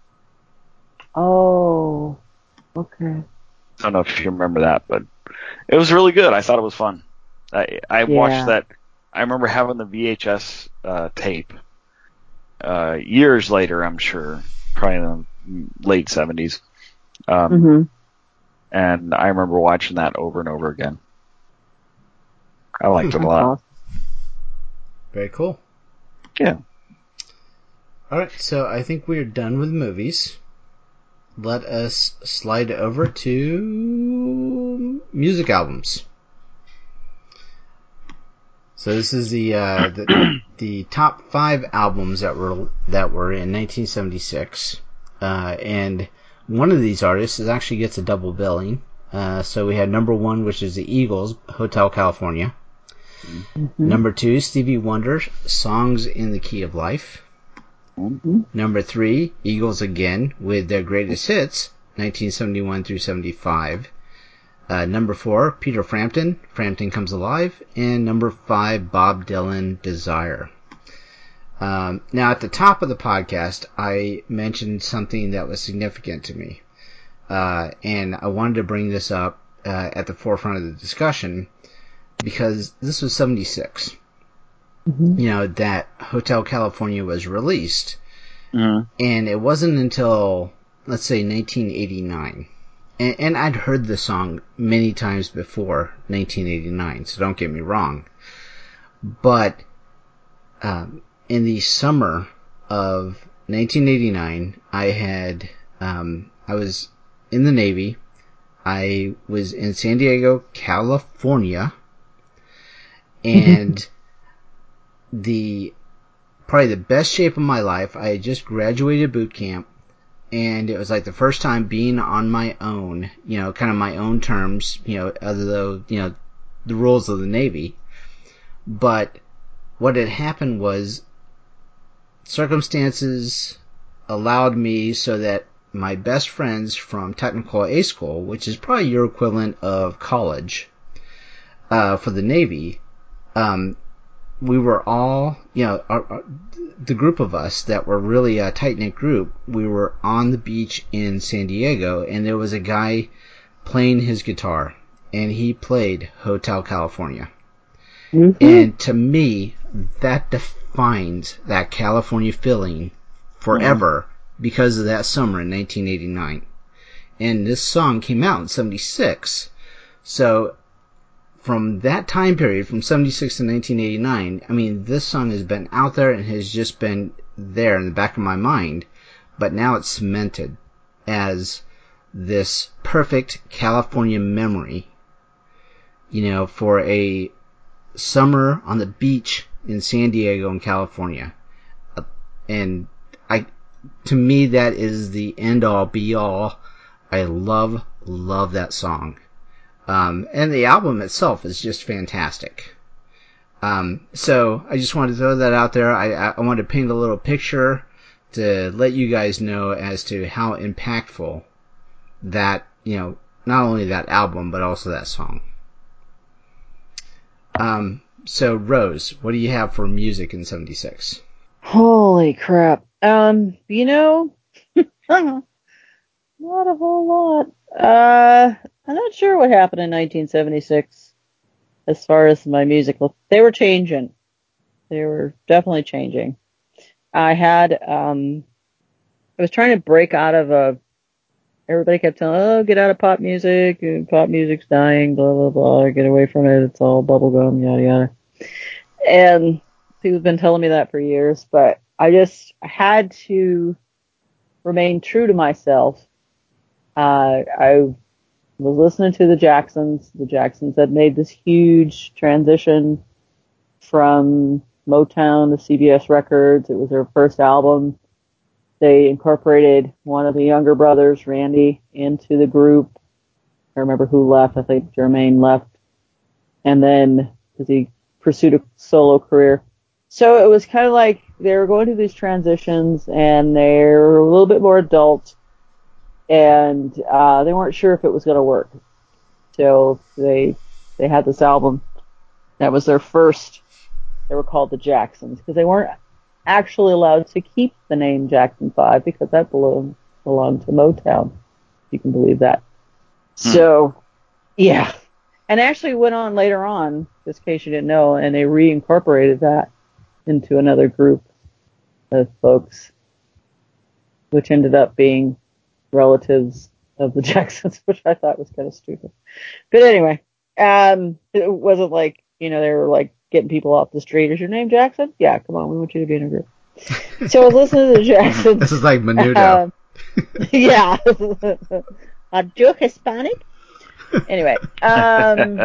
Oh. Okay. I don't know if you remember that, but it was really good. I thought it was fun. I, I Yeah. watched that. I remember having the V H S uh, tape uh, years later, I'm sure, probably in the late seventies. Um, Mhm. and I remember watching that over and over again. I liked it a lot. Awesome. Very cool. Yeah. All right, so I think we're done with movies. Let us slide over to music albums. So this is the uh, the, the top five albums that were that were in nineteen seventy-six, uh, and one of these artists is actually gets a double billing. Uh, so we had number one, which is the Eagles, Hotel California. Mhm. Number two, Stevie Wonder, Songs in the Key of Life. Mhm. Number three, Eagles again with their greatest hits, nineteen seventy-one through seventy-five. Uh, number four, Peter Frampton, Frampton Comes Alive. And number five, Bob Dylan, Desire. Um, now, at the top of the podcast, I mentioned something that was significant to me. Uh, and I wanted to bring this up uh, at the forefront of the discussion because this was seventy-six. Mhm. You know, that Hotel California was released. Mm-hmm. And it wasn't until, let's say, nineteen eighty-nine. And, and I'd heard the song many times before nineteen eighty-nine, so don't get me wrong. But um, in the summer of nineteen eighty-nine, I had, um, I was in the Navy. I was in San Diego, California. And the, probably the best shape of my life, I had just graduated boot camp. And it was like the first time being on my own, you know, kind of my own terms, you know, other though, you know, the rules of the Navy. But what had happened was circumstances allowed me so that my best friends from Technical A School, which is probably your equivalent of college, uh, for the Navy, um, we were all, you know, our, our, the group of us that were really a tight-knit group, we were on the beach in San Diego, and there was a guy playing his guitar, and he played Hotel California. Mhm. And to me, that defines that California feeling forever because of that summer in nineteen eighty-nine. And this song came out in seventy-six, so from that time period, from seventy-six to nineteen eighty-nine, I mean, this song has been out there and has just been there in the back of my mind, but now it's cemented as this perfect California memory, you know, for a summer on the beach in San Diego in California. Uh, and I, to me, that is the end all be all. I love, love that song. Um, and the album itself is just fantastic. Um, so I just wanted to throw that out there. I, I wanted to paint a little picture to let you guys know as to how impactful that, you know, not only that album, but also that song. Um, so Rose, what do you have for music in seventy-six? Holy crap. Um, you know, not a whole lot. Uh, I'm not sure what happened in nineteen seventy-six as far as my musical. They were changing. They were definitely changing. I had, um, I was trying to break out of a, everybody kept telling, oh, get out of pop music, and pop music's dying, blah, blah, blah, get away from it, it's all bubblegum, yada, yada. And people have been telling me that for years, but I just had to remain true to myself. Uh, I was listening to the Jacksons. The Jacksons had made this huge transition from Motown to C B S Records. It was their first album. They incorporated one of the younger brothers, Randy, into the group. I remember who left. I think Jermaine left. And then, because he pursued a solo career. So it was kind of like they were going through these transitions, and they were a little bit more adult, and uh, they weren't sure if it was going to work. So they they had this album. That was their first. They were called the Jacksons, because they weren't actually allowed to keep the name Jackson five, because that belonged, belonged to Motown. You can believe that. Hmm. So, yeah. And actually went on later on, just in case you didn't know, and they reincorporated that into another group of folks, which ended up being relatives of the Jacksons, which I thought was kind of stupid. But anyway, um, it wasn't like, you know, they were like getting people off the street. Is your name Jackson? Yeah, come on, we want you to be in a group. So I was listening to the Jacksons. This is like Menudo. Um, yeah. Are you Hispanic? Anyway, um,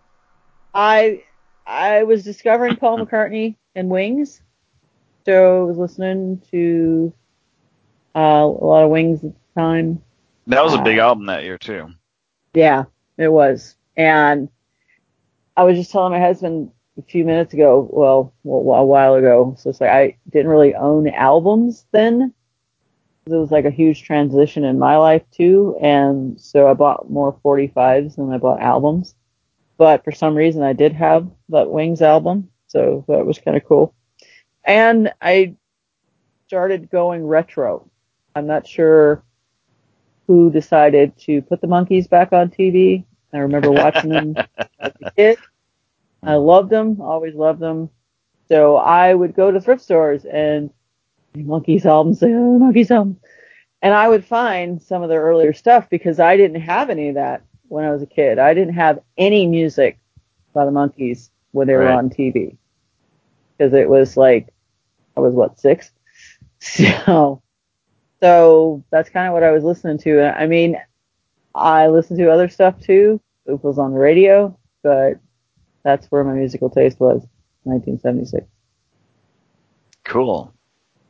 I I was discovering Paul McCartney and Wings, so I was listening to uh, a lot of Wings at the time. That was a big uh, album that year too. Yeah, it was. And I was just telling my husband a few minutes ago, well, well a while ago, so it's like I didn't really own albums then. It was like a huge transition in my life too, and so I bought more forty-fives than I bought albums. But for some reason I did have that Wings album, so that was kind of cool. And I started going retro. I'm not sure who decided to put the Monkees back on T V. I remember watching them as a kid. I loved them, always loved them. So I would go to thrift stores and Monkees albums, say, oh, Monkees album. And I would find some of their earlier stuff because I didn't have any of that when I was a kid. I didn't have any music by the Monkees when they were Right. on T V. Because it was like, I was what, six? So, so that's kind of what I was listening to. I mean, I listened to other stuff too. It was on the radio, but that's where my musical taste was, nineteen seventy-six. Cool.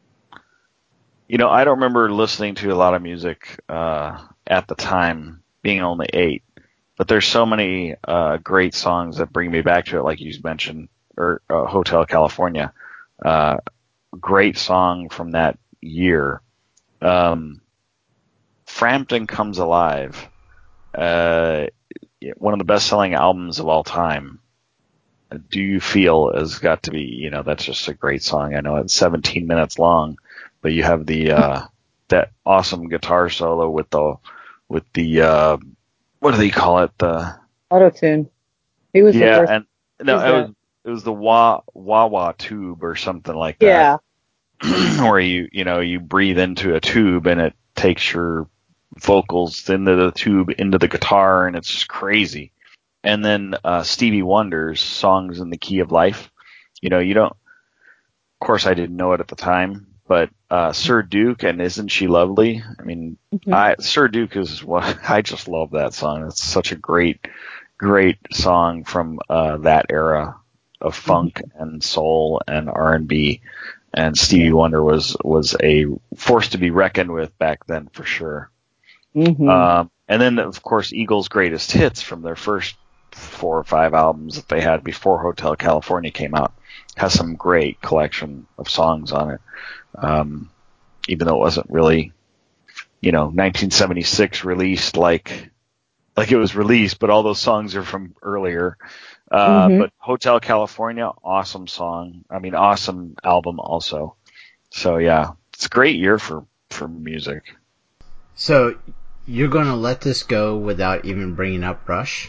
You know, I don't remember listening to a lot of music uh, at the time, being only eight. But there's so many uh, great songs that bring me back to it, like you mentioned, or uh, Hotel California. Uh, great song from that year. Um, Frampton Comes Alive. Uh, one of the best-selling albums of all time. Do You Feel has got to be, you know, that's just a great song. I know it's seventeen minutes long, but you have the uh, that awesome guitar solo with the with the uh, what do they call it? The Auto-tune. He was yeah, the first. and no, it was it was the wah wah wah tube or something like Yeah. that. Where you you know you breathe into a tube and it takes your vocals into the tube into the guitar, and it's just crazy. And then uh, Stevie Wonder's Songs in the Key of Life. You know, you don't. Of course, I didn't know it at the time, but uh, Sir Duke and Isn't She Lovely? I mean, Mm-hmm. I Sir Duke is what I just love that song. It's such a great, great song from uh, that era of funk mm-hmm. and soul and R and B. And Stevie Wonder was was a force to be reckoned with back then for sure. Mm-hmm. Um, and then, of course, Eagles' Greatest Hits from their first four or five albums that they had before Hotel California came out has some great collection of songs on it. Um, even though it wasn't really, you know, nineteen seventy-six released like, like it was released, but all those songs are from earlier. Uh, Mm-hmm. but Hotel California, awesome song. I mean, awesome album also. So yeah, it's a great year for, for music. So you're going to let this go without even bringing up Rush?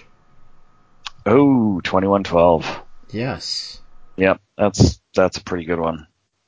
Oh, twenty-one twelve. Yes. Yep, that's that's a pretty good one.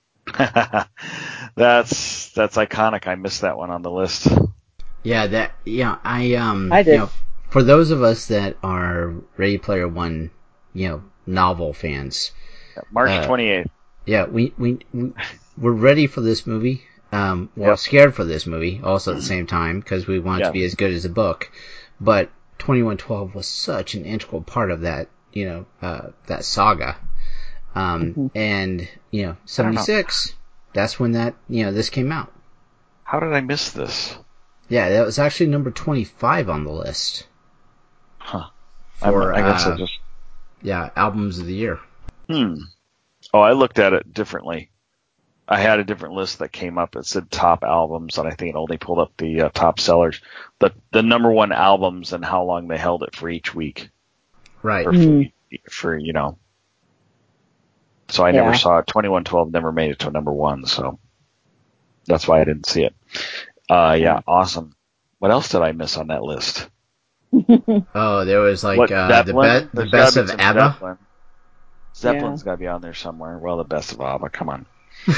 that's that's iconic. I missed that one on the list. Yeah, that yeah, I um I did. You know, for those of us that are Ready Player One, you know, novel fans. March uh, twenty-eighth. Yeah, we, we we we're ready for this movie. Um, well, Yep. scared for this movie also at the same time because we want it Yeah. to be as good as the book. But twenty-one twelve was such an integral part of that, you know, uh, that saga. Um, Mhm. and, you know, seventy-six, that's when that, you know, this came out. How did I miss this? Yeah, that was actually number twenty-five on the list. Huh. For, I'm- I guess uh, I just. Yeah, albums of the year. Hmm. Oh, I looked at it differently. I had a different list that came up. It said top albums, and I think it only pulled up the uh, top sellers, the the number one albums, and how long they held it for each week, Right. or Mm. for, for you know. So I never Yeah. saw it. twenty-one twelve never made it to number one, so that's why I didn't see it. Uh, yeah, awesome. What else did I miss on that list? Oh, there was like What, uh, the, Zeppelin? be- the There's best gotta of be some ABBA. Zeppelin. Zeppelin's got to be on there somewhere. Well, the best of ABBA. Come on.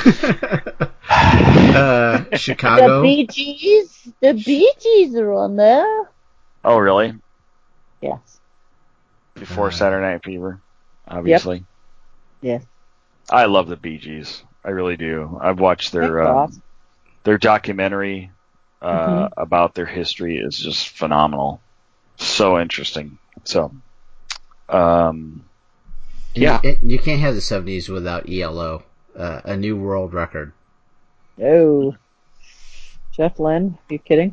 uh, The Chicago. Bee Gees, the Bee Gees are on there. Oh, really? Yes. Before Uh, Saturday Night Fever, obviously. Yes. I love the Bee Gees. I really do. I've watched their Thanks, um, Ross. their documentary uh, Mhm. about their history is just phenomenal. So interesting. So, um, And yeah. You, you can't have the seventies without E L O, uh, a new world record. Oh. Jeff Lynne, are you kidding?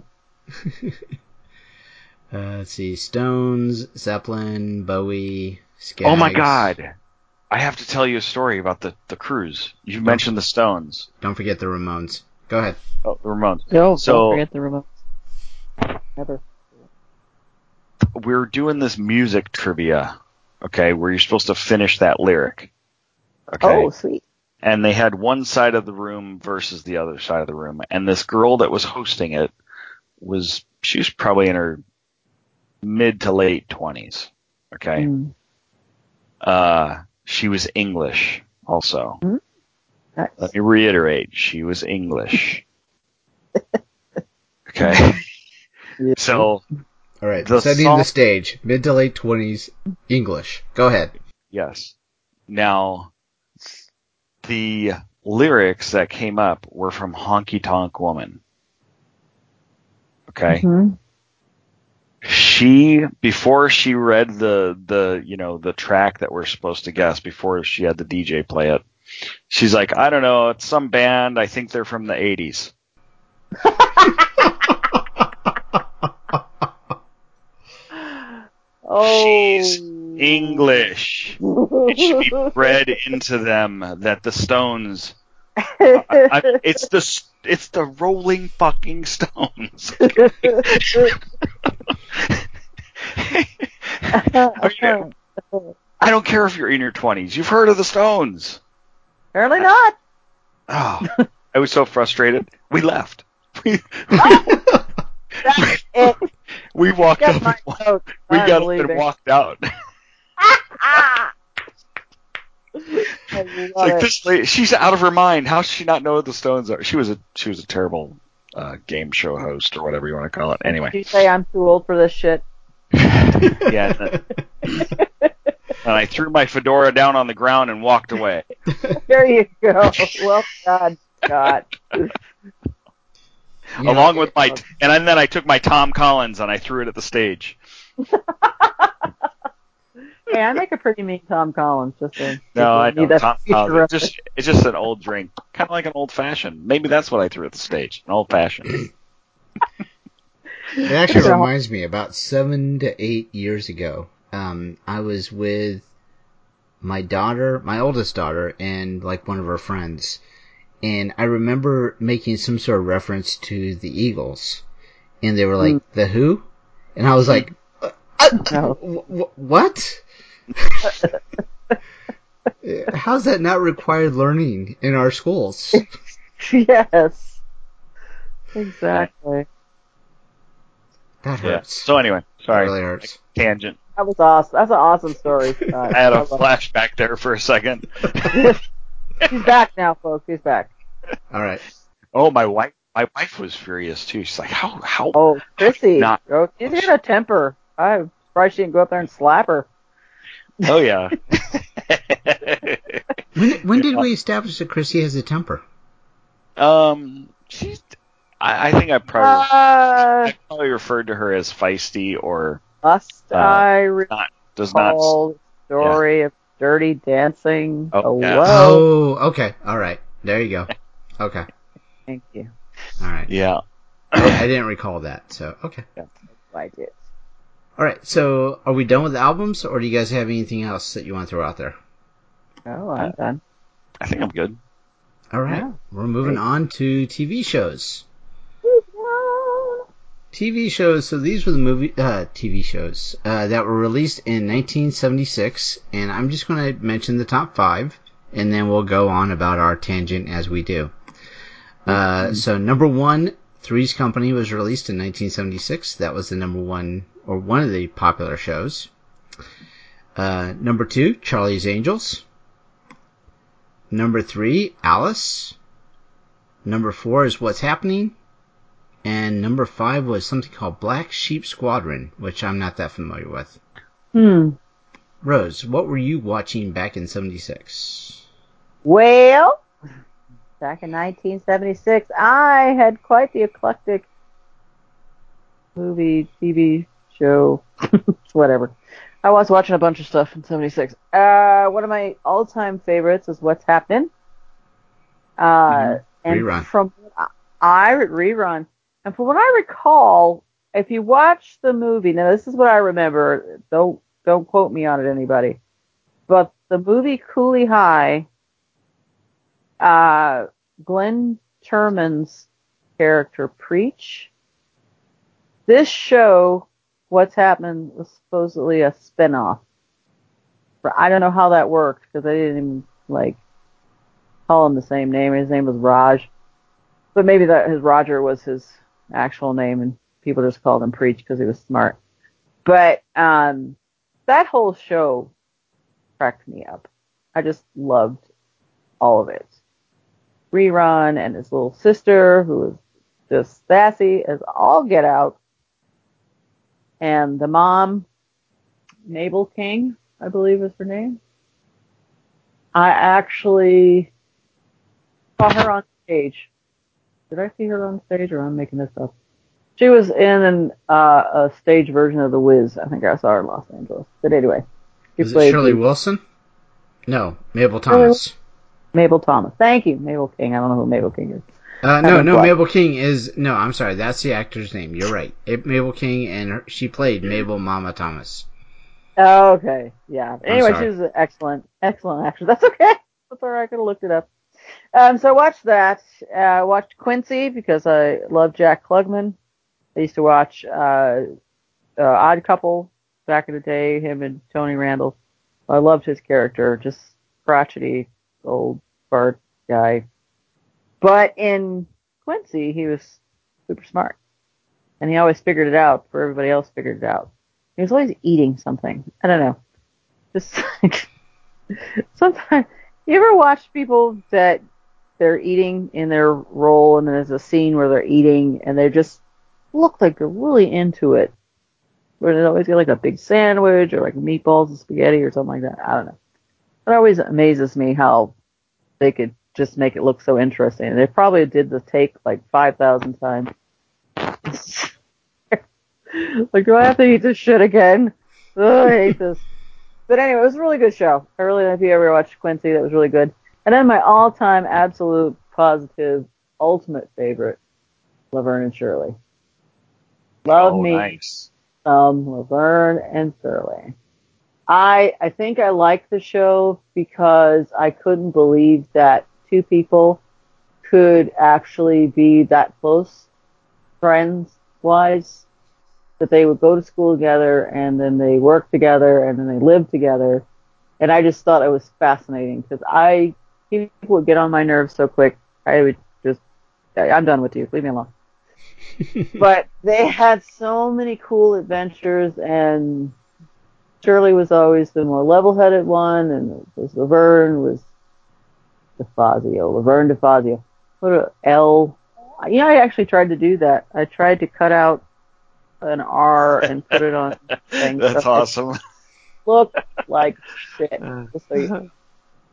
Uh, let's see, Stones, Zeppelin, Bowie, Skaggs. Oh my God. I have to tell you a story about the, the cruise. You mentioned the Stones. Don't forget the Ramones. Go ahead. Oh, the Ramones. No, So- don't forget the remote. Never. We're doing this music trivia, okay, where you're supposed to finish that lyric. Okay. Oh, sweet. And they had one side of the room versus the other side of the room. And this girl that was hosting it was, she was probably in her mid to late twenties. Okay. Mm. Uh, she was English also. Mm. Nice. Let me reiterate, she was English. Okay. So, All right, The setting song- the stage. Mid to late twenties, English. Go ahead. yes. Now, the lyrics that came up were from Honky Tonk Woman. Okay. Mhm. She, before she read the, the, you know, the track that we're supposed to guess, before she had the D J play it, she's like, I don't know, it's some band, I think they're from the eighties. Oh. She's English. It should be read into them that the Stones, I, I, it's the, it's the Rolling fucking Stones. I mean, I don't care if you're in your twenties. You've heard of the Stones. Apparently not. Oh, I was so frustrated. We left. We, That's it. we walked Get up. my And, notes. we I'm got up leaving. and walked out. I It's love like it. this lady, she's out of her mind. How does she not know what the Stones are? She was a she was a terrible uh, game show host or whatever you want to call it. Did Anyway, you say I'm too old for this shit? yeah. And, and I threw my fedora down on the ground and walked away. There you go. Well done, Scott. You know, Along with my, and then I took my Tom Collins and I threw it at the stage. Hey, I make a pretty mean Tom Collins. Just to, No, I just to know need that Tom future Collins. It's reference. just it's just an old drink, kind of like an old fashioned. Maybe that's what I threw at the stage, an old fashioned. It actually So- reminds me, about seven to eight years ago, um, I was with my daughter, my oldest daughter, and like one of her friends. And I remember making some sort of reference to the Eagles. And they were like, the who? And I was like, uh, uh, No. w- w- what? How's that not required learning in our schools? Yes. Exactly. That Yeah. hurts. So anyway, sorry, That really hurts. tangent. That was awesome. That's an awesome story, Scott. I had a love it. flashback there for a second. She's back now, folks. She's back. All right. Oh, my wife, my wife was furious too. She's like, how, how? Oh, Chrissy. Not- Oh, she's got a temper. I'm surprised she didn't go up there and slap her. Oh yeah. When when did we establish that Chrissy has a temper? Um, she's. I, I think I probably Uh, I probably referred to her as feisty or must uh, I not does not. recall the story of Dirty Dancing? Oh, yeah. Hello. Oh, okay. All right. There you go. Okay. Thank you. All right. Yeah. I, I didn't recall that, so okay. Yes, I did. All right. So, are we done with the albums, or do you guys have anything else that you want to throw out there? Oh, I'm done. I think I'm good. All right. Yeah. We're moving Great. on to T V shows. T V shows. So these were the movie uh, T V shows uh, that were released in nineteen seventy-six, and I'm just going to mention the top five, and then we'll go on about our tangent as we do. Uh, so number one, Three's Company was released in nineteen seventy-six. That was the number one, or one of the popular shows. Uh, number two, Charlie's Angels. Number three, Alice. Number four is What's Happening. And number five was something called Black Sheep Squadron, which I'm not that familiar with. Hmm. Rose, what were you watching back in seventy-six? Well, back in nineteen seventy-six, I had quite the eclectic movie, T V show, whatever. I was watching a bunch of stuff in seventy-six. Uh, one of my all-time favorites is What's Happening. Uh, Mhm. and Rerun. from I rerun, and from what I recall, if you watch the movie, now this is what I remember. Don't don't quote me on it, anybody. But the movie Cooley High, uh, Glenn Turman's character Preach. This show, What's Happening, was supposedly a spinoff. I don't know how that worked because I didn't even like call him the same name. His name was Raj, but maybe that his Roger was his actual name, and people just called him Preach because he was smart. But um, that whole show cracked me up. I just loved all of it. Rerun and his little sister, who was just sassy as all get out, and the mom, Mabel King, I believe is her name. I actually saw her on stage. Did I see her on stage, or I'm making this up? She was in an, uh, a stage version of The Wiz. I think I saw her in Los Angeles. But anyway, she Was it played Shirley the- Wilson? No, Mabel Thomas. Mabel Thomas. Thank you, Mabel King. I don't know who Mabel King is. Uh, no, Haven't no, watched. Mabel King is... No, I'm sorry, that's the actor's name. You're right. It, Mabel King, and her, she played Mabel Mama Thomas. Oh, okay, yeah. Anyway, sorry. she was an excellent, excellent actress. That's okay. That's all right. I could have looked it up. Um, so I watched that. Uh, I watched Quincy because I love Jack Klugman. I used to watch uh, uh, Odd Couple back in the day, him and Tony Randall. I loved his character, just crotchety old Bart guy. But in Quincy, he was super smart. And he always figured it out before everybody else figured it out. He was always eating something. I don't know. Just like, sometimes, you ever watch people that they're eating in their role and there's a scene where they're eating and they just look like they're really into it? Where they always get like a big sandwich or like meatballs and spaghetti or something like that. I don't know. It always amazes me how they could just make it look so interesting. They probably did the take like five thousand times. Like, do I have to eat this shit again? Ugh, I hate this. But anyway, it was a really good show. I really, if you ever watched Quincy, that was really good. And then my all-time absolute positive ultimate favorite, Laverne and Shirley. Love oh, me nice. some Laverne and Shirley. I I think I liked the show because I couldn't believe that two people could actually be that close, friends-wise, that they would go to school together and then they work together and then they live together. And I just thought it was fascinating because I, people would get on my nerves so quick. I would just, I'm done with you. Leave me alone. But they had so many cool adventures, and Shirley was always the more level-headed one, and it was Laverne was DeFazio, Laverne DeFazio. What a L. You know, I actually tried to do that. I tried to cut out an R and put it on things. That's so awesome. Look like shit. Just so you know.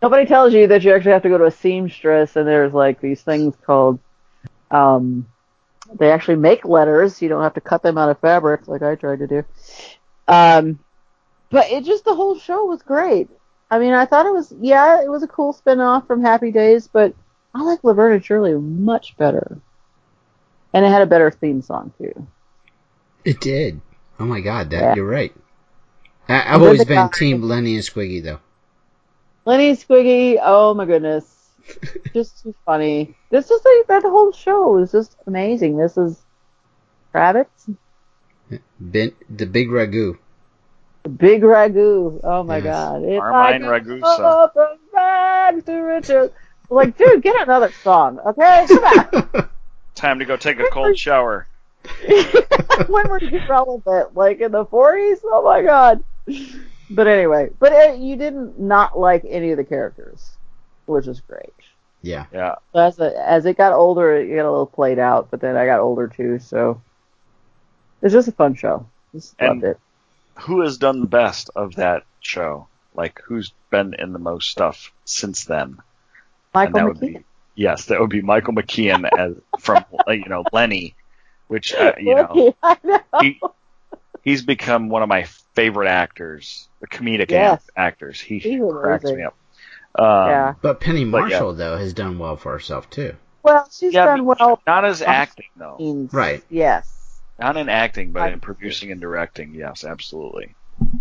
Nobody tells you that you actually have to go to a seamstress, and there's like these things called, um, they actually make letters. You don't have to cut them out of fabric like I tried to do. Um, but it just, the whole show was great. I mean, I thought it was, yeah, it was a cool spin-off from Happy Days, but I like Laverne and Shirley much better. And it had a better theme song, too. It did. Oh my god, that Yeah. you're right. I, I've And then always the been guy- Team Lenny and Squiggy, though. Lenny and Squiggy, oh my goodness. Just too funny. This is like, that whole show is just amazing. This is Kravitz, Ben, the Big Ragu. the Big Ragu. Oh my Yes. god. If Carmine I could Ragusa. go from rags to riches. Like, dude, get another song, okay? Come on. Time to go take a cold shower. When were you relevant? Like in the forties? Oh my god. But anyway, but it, you didn't not like any of the characters, which is great. Yeah. Yeah. As a, as it got older, it got a little played out, but then I got older too, so it's just a fun show. Just loved And- it. Who has done the best of that show? Like, who's been in the most stuff since then? Michael And that would McKean. be, yes, that would be Michael McKean as from uh, you know Lenny, which uh, you know I know. he, he's become one of my favorite actors, the comedic Yes. act- actors. He He's cracks amazing. me up. Um, Yeah. But Penny But, yeah. Marshall, though, has done well for herself, too. Well, she's yeah, done but well. not as acting though, Scenes. Right. Yes. not in acting, but I- in producing and directing. Yes, absolutely.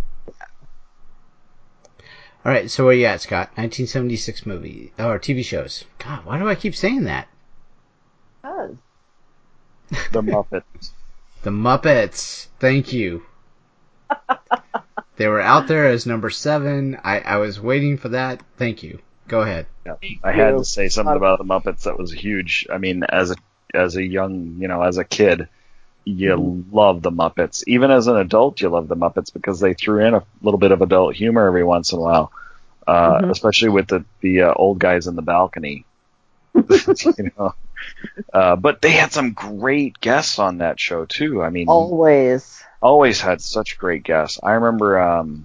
All right, so where you at, Scott? nineteen seventy-six movie or T V shows. God, why do I keep saying that? Does. The Muppets. The Muppets. Thank you. They were out there as number seven. I, I was waiting for that. Thank you. Go ahead. Yeah, I had you. to say something about the Muppets that was huge. I mean, as a as a young, you know, as a kid, you Mm-hmm. love the Muppets. Even as an adult, you love the Muppets because they threw in a little bit of adult humor every once in a while, uh, Mhm. especially with the the uh, old guys in the balcony. you know, uh, but they had some great guests on that show too. I mean, Always. always had such great guests. I remember um,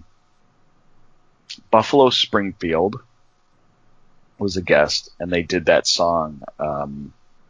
Buffalo Springfield was a guest, and they did that song. Um,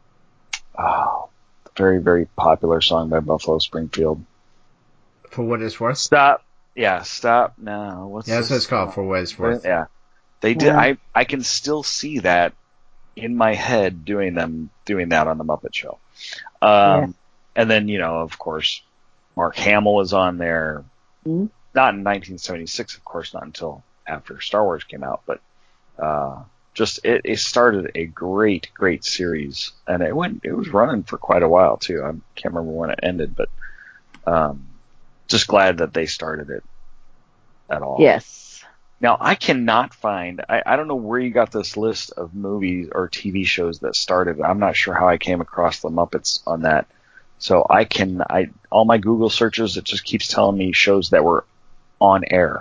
oh, very, very popular song by Buffalo Springfield. For what it's worth. Stop. Yeah, stop now. What's Yeah, that's what this it's called. song? For what it's worth. Yeah, they did. Yeah. I I can still see that in my head doing them doing that on the Muppet Show. Um, Yeah. And then you know, of course, Mark Hamill was on there. Mhm. Not in nineteen seventy-six, of course, not until after Star Wars came out, but uh, just it, it started a great, great series, and it went. It was running for quite a while too. I can't remember when it ended, but um, just glad that they started it at all. Yes. Now, I cannot find, I, I don't know where you got this list of movies or T V shows that started. I'm not sure how I came across the Muppets on that. So I can, I, all my Google searches, it just keeps telling me shows that were on air.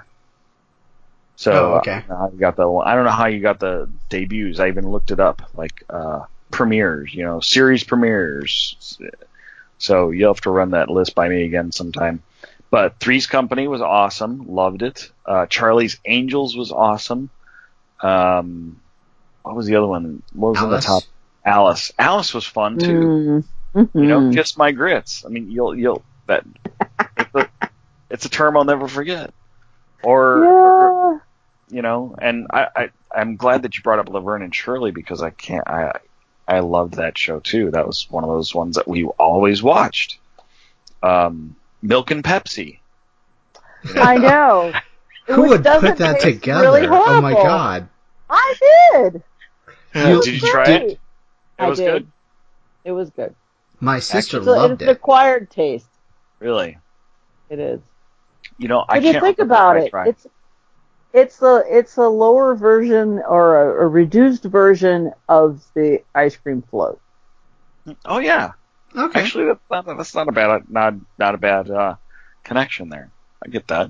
So Oh, okay. I don't know how you got the, I don't know how you got the debuts. I even looked it up, like, uh, premieres, you know, series premieres. So you'll have to run that list by me again sometime. But Three's Company was awesome. Loved it. Uh, Charlie's Angels was awesome. Um, what was the other one? What was in the Alice? top? Alice. Alice was fun too. Mm. You know, Mhm. Kiss My Grits. I mean, you'll, you'll, that, it's a, it's a term I'll never forget. Or, Yeah. you know, and I, I, I'm glad that you brought up Laverne and Shirley because I can't, I, I loved that show too. That was one of those ones that we always watched. Um, Milk and Pepsi. You know? I know. Who Which would doesn't put that taste together? really Oh my horrible. god. I did. Did was you try great. it? It I was did. good. It was good. My sister It's, a, loved it's an it. acquired taste. Really? It is. You know, I But you can't think remember about if I it, tried. it's it's a it's a lower version or a, a reduced version of the ice cream float. Oh yeah. Okay. Actually, that's not that's not a bad not not a bad uh, connection there. I get that.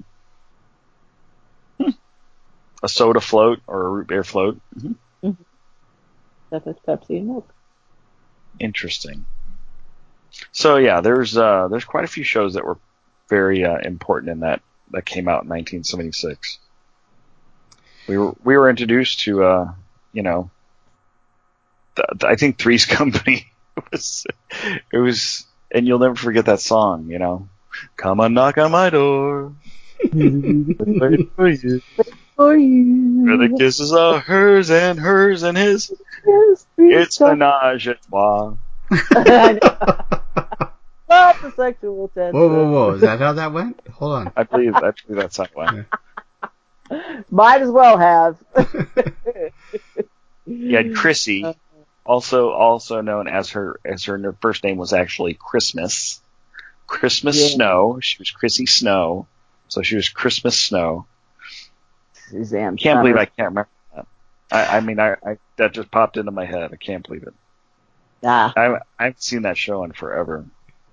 Hmm. A soda float or a root beer float. hmm Except it's Pepsi and milk. Interesting. So yeah, there's uh, there's quite a few shows that were very uh, important in that that came out in nineteen seventy-six. we were we were introduced to uh, you know, th- th- I think Three's Company. It was it was, and you'll never forget that song. You know, come and knock on my door. Wait for you. For you. Where the kisses are hers and hers and his. Yes, It's menage a trois. Lots of sexual tension. Whoa, whoa, whoa! Is that how that went? Hold on. I believe I believe that's how it went. Might as well have. You had Chrissy, also also known as her as her first name was actually Christmas. Christmas Yeah. Snow. She was Chrissy Snow, so she was Christmas Snow. Suzanne Can't believe I Summers. can't remember that. I, I mean, I, I that just popped into my head. I can't believe it. Ah. I I haven't seen that show in forever.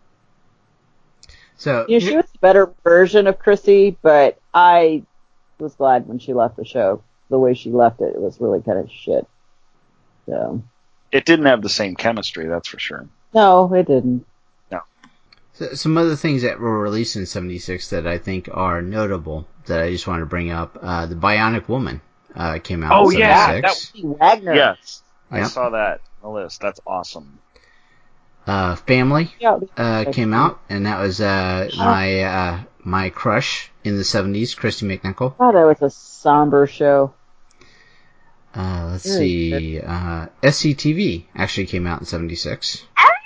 So You know, she was a better version of Chrissy, but I was glad when she left the show. The way she left it, it was really kind of shit. So It didn't have the same chemistry, that's for sure. no, it didn't. So, some other things that were released in seventy-six that I think are notable that I just want to bring up. Uh, the Bionic Woman uh, came out Oh, in yeah, seventy-six. that Wagner. Yes, I Yep. saw that on the list. That's awesome. Uh, Family Yeah. uh, came out, and that was uh, my uh, my crush in the seventies, Christy McNichol. Oh, that was a somber show. Uh, let's Very see. Uh, S C T V actually came out in seventy-six.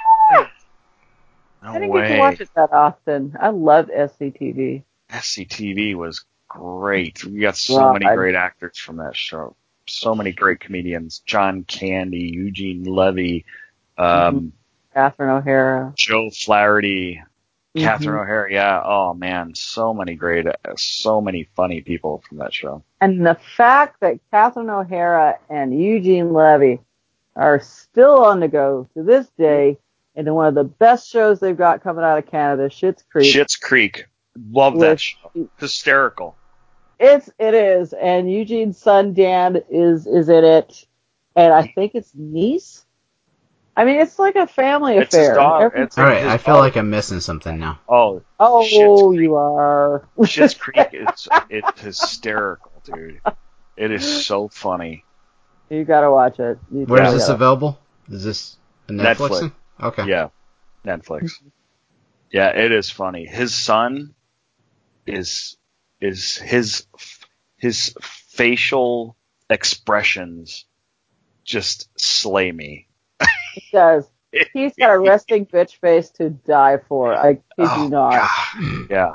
No I didn't way. get to watch it that often. I loved S C T V. S C T V was great. We got so many God. great actors from that show. So many great comedians. John Candy, Eugene Levy, um, Catherine O'Hara. Joe Flaherty, Mhm. Catherine O'Hara. Yeah. Oh man, so many great, so many funny people from that show. And the fact that Catherine O'Hara and Eugene Levy are still on the go to this day into one of the best shows they've got coming out of Canada, Schitt's Creek. Schitt's Creek. Love that With- show. Hysterical. It's it is, and Eugene's son Dan is is in it, and I think it's niece. I mean, it's like a family It's his affair. daughter. Every- It's All right, his I feel daughter. like I'm missing something now. Oh, oh, Schitt's Creek. you are. Schitt's Creek is it's hysterical, dude. It is so funny. You gotta watch it. You Where is totally this gotta- available? Is this a Netflix? Netflix. thing? Okay. Yeah, Netflix. Yeah, it is funny. His son is is his his facial expressions just slay me. He does. He's got a resting bitch face to die for. I kid Oh, you not. God. Yeah,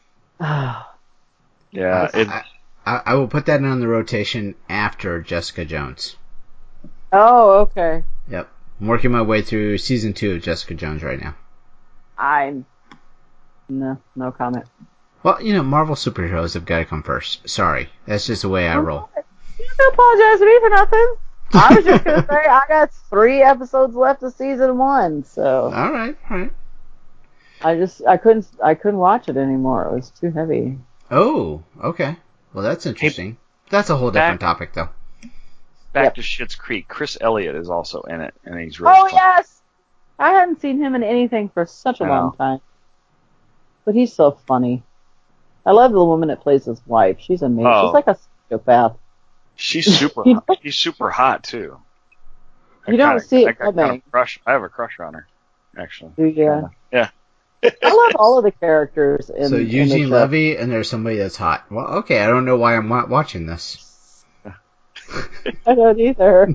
yeah. It, I, I, I will put that on the rotation after Jessica Jones. Oh, okay. Yep. I'm working my way through season two of Jessica Jones right now. I'm no, no comment. Well, you know, Marvel superheroes have got to come first. Sorry. That's just the way I roll. You don't apologize to me for nothing. I was just gonna say I got three episodes left of season one, so All right, all right. I just I couldn't I couldn't watch it anymore. It was too heavy. Oh, okay. Well, that's interesting. That's a whole different Back- topic, though. back Yep. to Schitt's Creek. Chris Elliott is also in it, and he's really Oh funny. yes, I hadn't seen him in anything for such a I long know. time, but he's so funny. I love the woman that plays his wife. She's amazing. Oh. She's like a psychopath. She's super. You hot. She's super hot too. I You don't kinda- see it I got kind coming. of crush. I have a crush on her, actually. Do ya? Yeah. I love all of the characters in, So in the Eugene show. Levy, and there's somebody that's hot. Well, okay. I don't know why I'm wa- watching this. I don't either.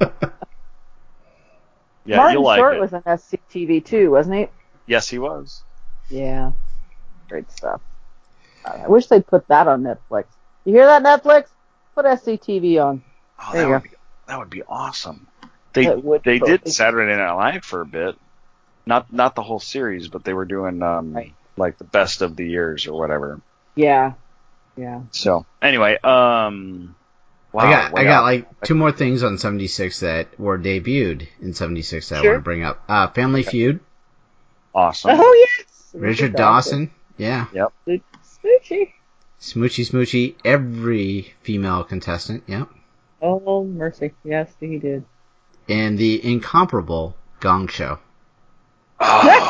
Yeah, Martin you'll like Short it. was on S C T V too, wasn't he? Yes, he was. Yeah. Great stuff. Uh, I wish they'd put that on Netflix. You hear that, Netflix? Put S C T V on. Oh, There that you would be that would be awesome. They It would they totally. did Saturday Night Live for a bit, not not the whole series, but they were doing um Right. like the best of the years or whatever. Yeah. Yeah. So anyway, um, wow, I got way I got out. like two more things on seventy-six that were debuted in seventy-six that I Sure. want to bring up. Uh, Family Feud, awesome. Oh, yes! Richard Dawson, yeah, Smoochie. Smoochy Smoochy, every female contestant, yep, Oh, mercy. Yes, he did. and the incomparable Gong Show. Oh,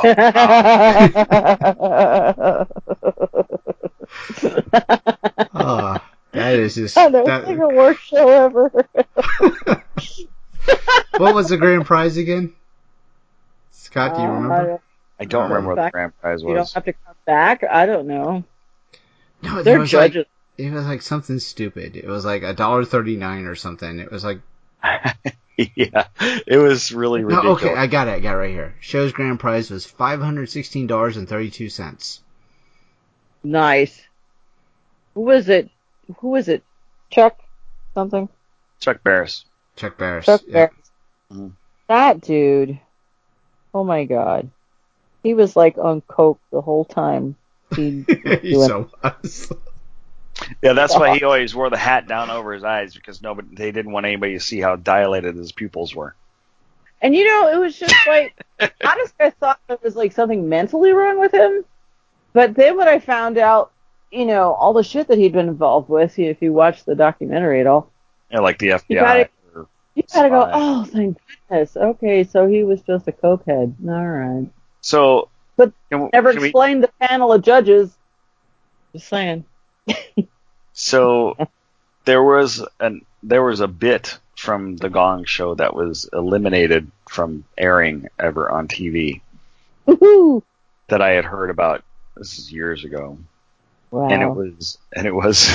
Uh, That is just. God, that was that- like the worst show ever. What was the grand prize again? Scott, do you Uh, remember? I don't Uh, remember what the back- grand prize You don't was. have to come back. I don't know. No, there They're was like judges. it was like something stupid. It was like a dollar thirty nine or something. It was like Yeah, it was really no, ridiculous. okay, I got it. I got it right here. Show's grand prize was five hundred sixteen dollars and thirty two cents. Nice. Who was it? Who was it? Chuck something? Chuck Barris. Chuck Barris. Chuck Yep. Barris. Mhm. That dude. Oh my god. He was like on coke the whole time. He He so was. Yeah, that's why he always wore the hat down over his eyes, because nobody they didn't want anybody to see how dilated his pupils were. And you know, it was just like, honestly, I thought there was like something mentally wrong with him. But then when I found out, you know, all the shit that he'd been involved with, if you watch the documentary at all, Yeah, like the F B I. You gotta- or you gotta go, spy. oh, thank goodness. Okay, so he was just a cokehead. All right. So, But can, Never can we, explained the panel of judges. Just saying. so there was an there was a bit from the Gong Show that was eliminated from airing ever on T V Woohoo! that I had heard about. This is years ago. Wow. And it was, and it was,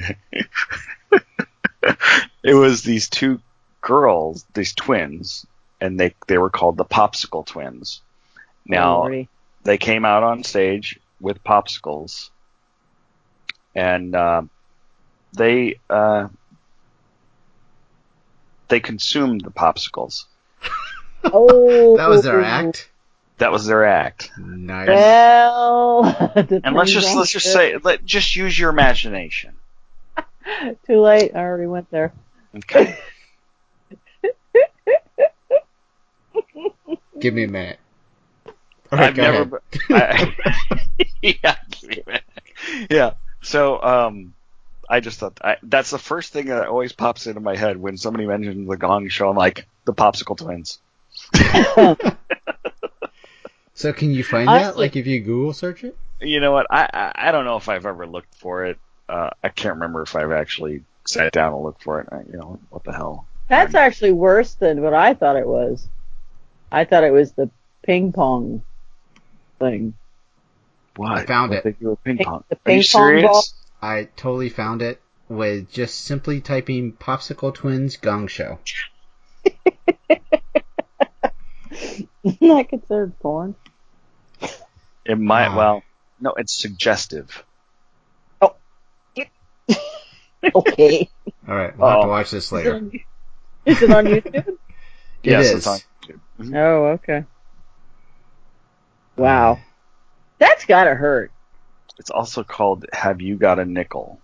it was these two girls, these twins, and they they were called the Popsicle Twins. Now Lordy. they came out on stage with popsicles, and uh, they uh, they consumed the popsicles. Oh, That was their act. That was their act. Nice. Well, And let's just let's just say, let just use your imagination. Too late. I already went there. Okay. Give me a minute. All right, I've go never. ahead. I, yeah, yeah. So, um, I just thought I, that's the first thing that always pops into my head when somebody mentions the Gong Show. I'm like, the Popsicle Twins. So can you find that? Honestly- Like if you Google search it? You know what? I, I I don't know if I've ever looked for it. Uh, I can't remember if I've actually sat down and looked for it. I, you know, what the hell? That's actually worse than what I thought it was. I thought it was the ping pong thing. What? I found What it. They do with ping Ping- pong. the Are you ping pong serious? ball? I totally found it with just simply typing Popsicle Twins Gong Show. Isn't that considered porn? It might. Ah. Well, no, it's suggestive. Okay. All right, we'll have to Oh. watch this Is it later. on, is it on YouTube? It yes, is. it's on YouTube. Mhm. Oh, okay. Wow. That's gotta hurt. It's also called "Have You Got a Nickel?"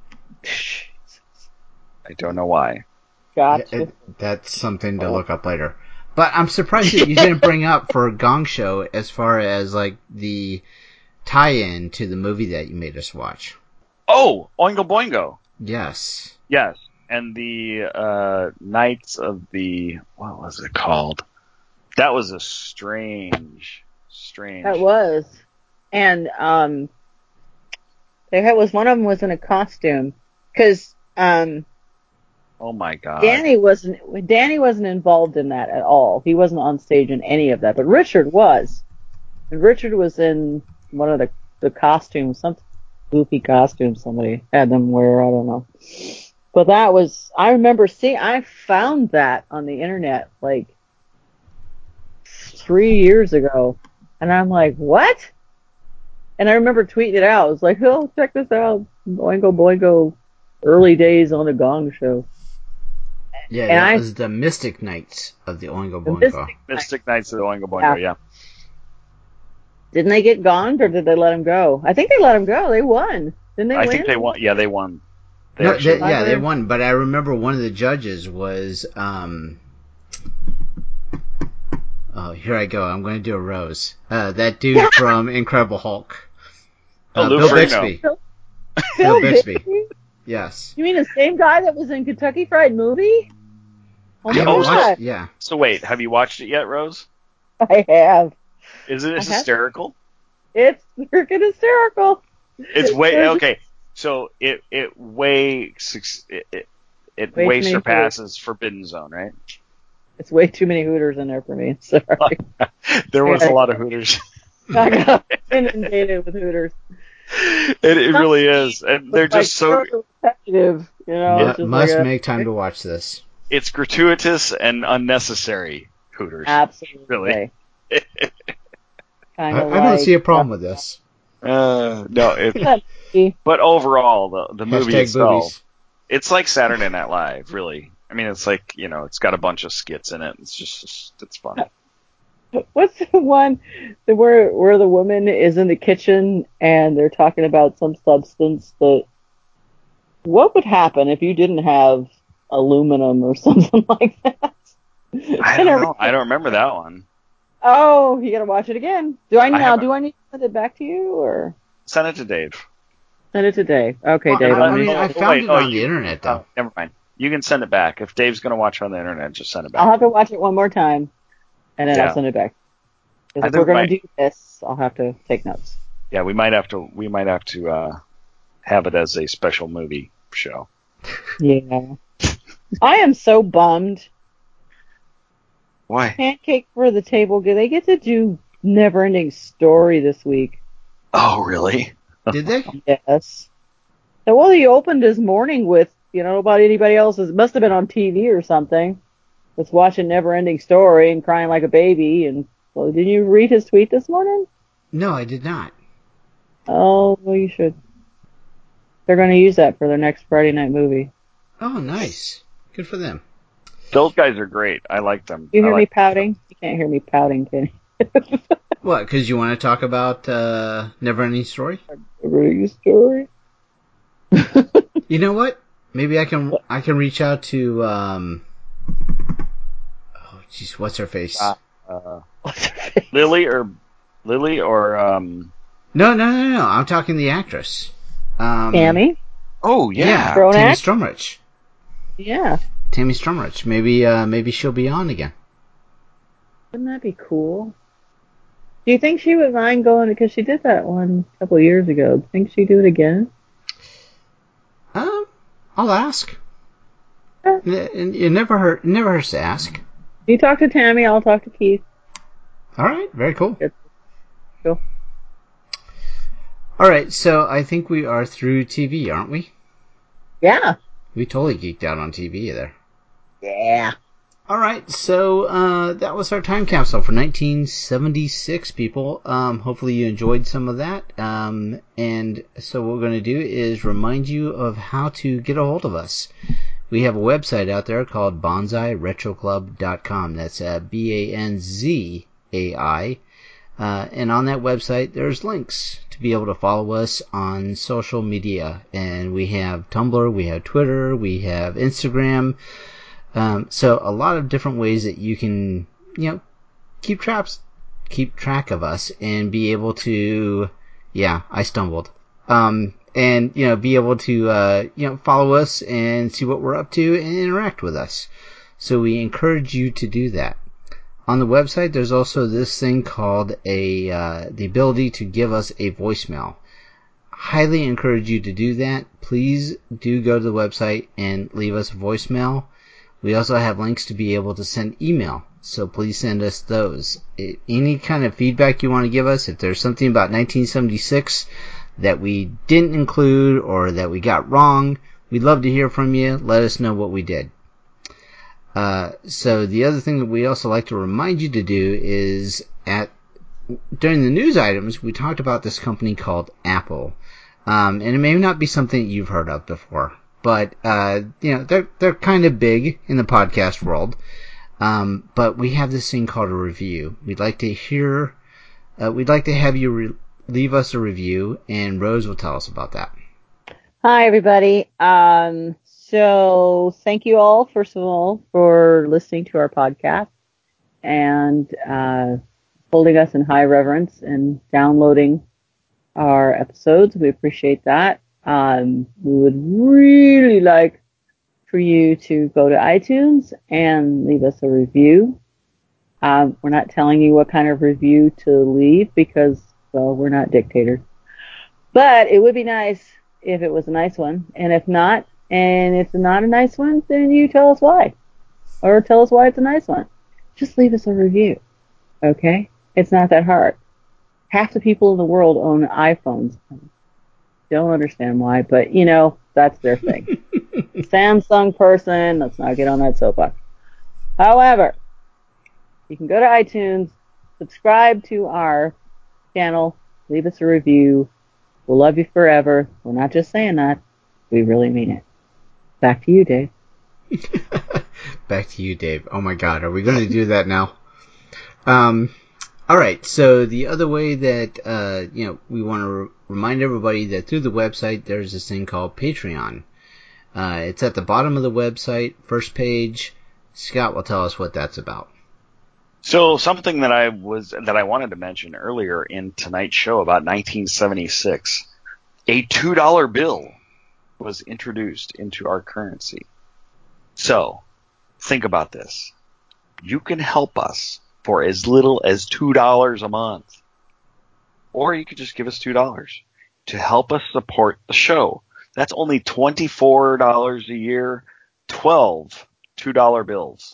I don't know why. Gotcha. Yeah, it- that's something to look up later. But I'm surprised that you didn't bring up for Gong Show as far as like the tie-in to the movie that you made us watch. Oh, Oingo Boingo. Yes. Yes, and the uh, Knights of the what was it called? That was a strange, strange. That was. And um, there had- was one of them was in a costume because um, Oh my god. Danny wasn't Danny wasn't involved in that at all. He wasn't on stage in any of that, but Richard was. And Richard was in one of the the costumes, some goofy costume somebody had them wear. I don't know. But that was, I remember seeing, I found that on the internet like three years ago. And I'm like, what? And I remember tweeting it out. I was like, oh, check this out. Boingo Boingo, early days on the Gong Show. Yeah, And that I- was the Mystic Knights of the Oingo The Boingo. Mystic- Mystic Knights of the Oingo Boingo. Yeah. Yeah. Didn't they get gonged or did they let him go? I think they let him go. They won. Didn't they I win? think they won. Yeah, they won. They No, actually they- yeah, they won. won. But I remember one of the judges was. Um, oh, here I go. I'm going to do a rose. Uh, that dude from Incredible Hulk. Oh, Uh, Lou Bill Ferrigno. Bixby. Bill Bill Bixby. Bixby? Yes. You mean the same guy that was in Kentucky Fried Movie? Oh I my haven't oh, God. watched- yeah. So wait, have you watched it yet, Rose? I have. Is it I have. hysterical? It's freaking hysterical. It's way There's- okay. So it it way suc- it it, it Way way too many surpasses Forbidden Zone, right? It's way too many Hooters in there for me. Sorry. There was Yeah. a lot of Hooters. I got inundated with Hooters. It, it really is, and they're It's like just so. so repetitive, you know. Mu- it's just must like a- make time to watch this. It's gratuitous and unnecessary Hooters. Absolutely. Really. I, Kind I of don't like, see a problem with this. Uh, no, it, with. but overall, the the movie Hashtag itself, boobies. it's like Saturday Night Live, really. I mean, it's like, you know, it's got a bunch of skits in it. It's just, it's fun. What's the one that where where the woman is in the kitchen and they're talking about some substance that what would happen if you didn't have aluminum or something like that? I don't know. I don't remember that one. Oh, you gotta watch it again. Do I I now? haven't- Do I need to send it back to you or Send it to Dave. send it to Dave? Okay, Well, Dave. I I'm mean, gonna- I Oh, found wait, it oh, on the you- internet, though. Oh, never mind. You can send it back. If Dave's going to watch it on the internet, just send it I'll back. have to watch it one more time, and then Yeah. I'll send it back. 'Cause I if think we're going my- to do this, I'll have to take notes. Yeah, we might have to. We might have to uh, have it as a special movie show. Yeah. I am so bummed. Why? Pancake for the Table, they get to do Neverending Story this week. Oh, really? Did they? Yes. So, well, he opened his morning with, you know, about anybody else's. It must have been on T V or something. Was watching Neverending Story and crying like a baby. And well, did you read his tweet this morning? No, I did not. Oh, well, you should. They're going to use that for their next Friday night movie. Oh, nice. Good for them. Those guys are great. I like them. You hear I me like pouting? You can't hear me pouting, can you? What, because you want to talk about uh, Neverending Story? Neverending Story. You know what? Maybe I can I can reach out to um. Oh, jeez, what's her face? Uh, uh, Lily or Lily or um. No, no, no, no. I'm talking the actress. Um, Tammy? Oh Yeah, yeah. Grown Tammy act? Strumrich. Yeah. Tammy Strumrich. Maybe uh, maybe she'll be on again. Wouldn't that be cool? Do you think she would mind going, because she did that one a couple of years ago. Do you think she'd do it again? Um, I'll ask. Yeah. It, it never hurt. It never hurts to ask. You talk to Tammy, I'll talk to Keith. All right, very cool. Good. Cool. All right, so I think we are through T V, aren't we? Yeah. We totally geeked out on T V there. Yeah. All right, so uh, that was our time capsule for nineteen seventy-six, people. Um, hopefully you enjoyed some of that. Um, and so what we're going to do is remind you of how to get a hold of us. We have a website out there called bonsai retro club dot com. That's uh, B A N Z A I. Uh, and on that website, there's links to be able to follow us on social media. And we have Tumblr, we have Twitter, we have Instagram. Um, so a lot of different ways that you can, you know, keep traps, keep track of us and be able to, yeah, I stumbled. Um, and, you know, be able to, uh, you know, follow us and see what we're up to and interact with us. So we encourage you to do that. On the website, there's also this thing called a, uh, the ability to give us a voicemail. Highly encourage you to do that. Please do go to the website and leave us a voicemail. We also have links to be able to send email, so please send us those. It, any kind of feedback you want to give us, if there's something about nineteen seventy-six that we didn't include or that we got wrong, we'd love to hear from you. Let us know what we did. Uh, so the other thing that we also like to remind you to do is at during the news items, we talked about this company called Apple. Um, and it may not be something you've heard of before. But, uh, you know, they're, they're kind of big in the podcast world. Um, but we have this thing called a review. We'd like to hear, uh, we'd like to have you re- leave us a review, and Rose will tell us about that. Hi, everybody. Um, so thank you all, first of all, for listening to our podcast and, uh, holding us in high reverence and downloading our episodes. We appreciate that. Um, we would really like for you to go to iTunes and leave us a review. Um, we're not telling you what kind of review to leave because, well, we're not dictators. But it would be nice if it was a nice one. And if not, and it's not a nice one, then you tell us why. Or tell us why it's a nice one. Just leave us a review. Okay? It's not that hard. Half the people in the world own iPhones. Don't understand why, but, you know, that's their thing. Samsung person, let's not get on that soapbox. However, you can go to iTunes, subscribe to our channel, leave us a review. We'll love you forever. We're not just saying that. We really mean it. Back to you, Dave. Back to you, Dave. Oh my God, are we going to do that now? Um, all right. So the other way that uh, you know, we want to re- remind everybody that through the website there's this thing called Patreon. Uh, it's at the bottom of the website, first page. Scott will tell us what that's about. So something that I was that I wanted to mention earlier in tonight's show about nineteen seventy-six, a two dollar bill was introduced into our currency. So think about this. You can help us for as little as two dollars a month. Or you could just give us two dollars to help us support the show. That's only twenty-four dollars a year, twelve two dollar bills.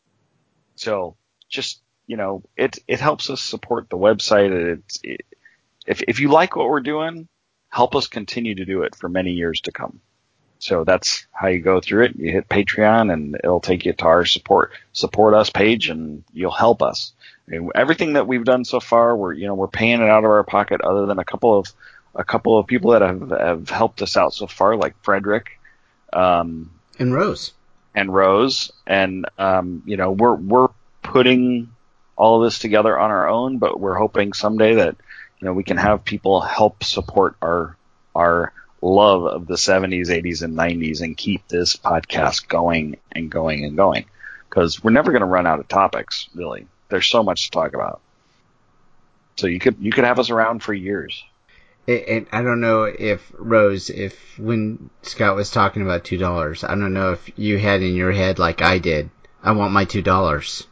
So just, you know, it it helps us support the website. It's, it, if if you like what we're doing, help us continue to do it for many years to come. So that's how you go through it. You hit Patreon, and it'll take you to our support support us page, and you'll help us. I mean, everything that we've done so far, we're you know we're paying it out of our pocket. Other than a couple of a couple of people that have, have helped us out so far, like Frederick, um, and Rose, and Rose, and um, you know we're we're putting all of this together on our own, but we're hoping someday that you know we can have people help support our our love of the seventies, eighties, and nineties and keep this podcast going and going and going, because we're never going to run out of topics. Really, there's so much to talk about. So you could you could have us around for years. And I don't know if, Rose, if when Scott was talking about two dollars, I don't know if you had in your head, like I did, I want my two dollars.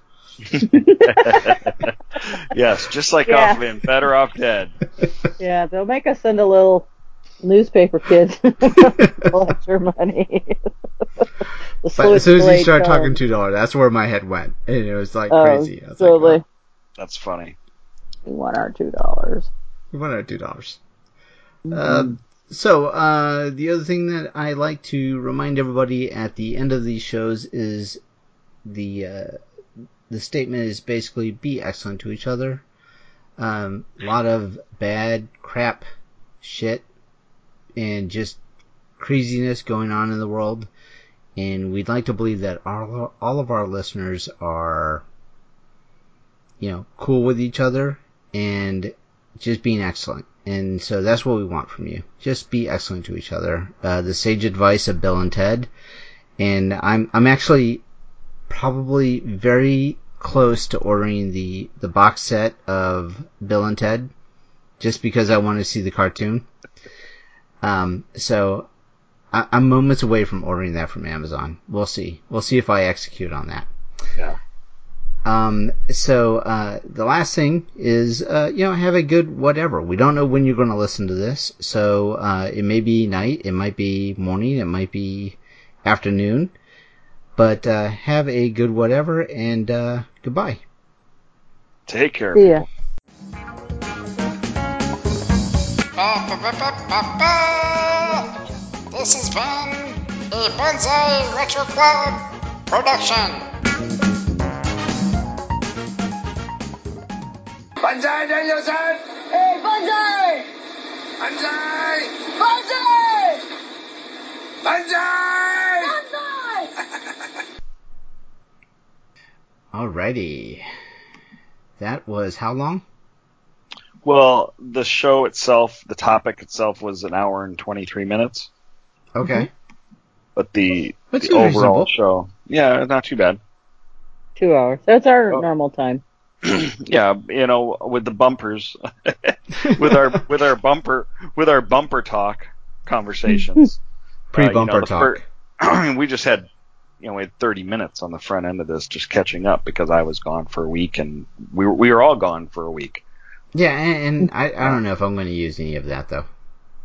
Yes, just like Yeah. Kaufman, better off dead. Yeah, they'll make us send a little newspaper kid collect your money. The But as soon as you switchblade started talking tone. two dollars, that's where my head went. And it was like Oh, crazy. I was totally. like, oh, That's funny. We want our two dollars. we want our two dollars. Mm-hmm. Uh, so, uh, the other thing that I like to remind everybody at the end of these shows is the, uh, the statement is basically be excellent to each other. Um, a lot of bad crap shit and just craziness going on in the world. And we'd like to believe that all, all of our listeners are, you know, cool with each other and just being excellent. And so that's what we want from you. Just be excellent to each other. Uh, the sage advice of Bill and Ted. And I'm, I'm actually probably very close to ordering the, the box set of Bill and Ted just because I want to see the cartoon. Um, so I, I'm moments away from ordering that from Amazon. We'll see. We'll see if I execute on that. Yeah. Um, so, uh, the last thing is, uh, you know, have a good whatever. We don't know when you're going to listen to this. So, uh, it may be night, it might be morning, it might be afternoon, but, uh, have a good whatever and, uh, goodbye. Take care, See ya. people. This has been a Bonsai Retro Club production. Banzai, Danielson! Hey, Banzai! Banzai! Banzai! Banzai! Banzai! Alrighty. That was how long? Well, the show itself, the topic itself was an hour and twenty-three minutes. Okay. But the, That's the overall reasonable. show, yeah, not too bad. Two hours. That's our Oh. normal time. Yeah, you know, with the bumpers, with our with our bumper with our bumper talk conversations, Pre-bumper uh, you know, the talk. fir- we just had, you know, we had thirty minutes on the front end of this, just catching up because I was gone for a week and we were, we were all gone for a week. Yeah, and, and I, I don't know if I'm going to use any of that though.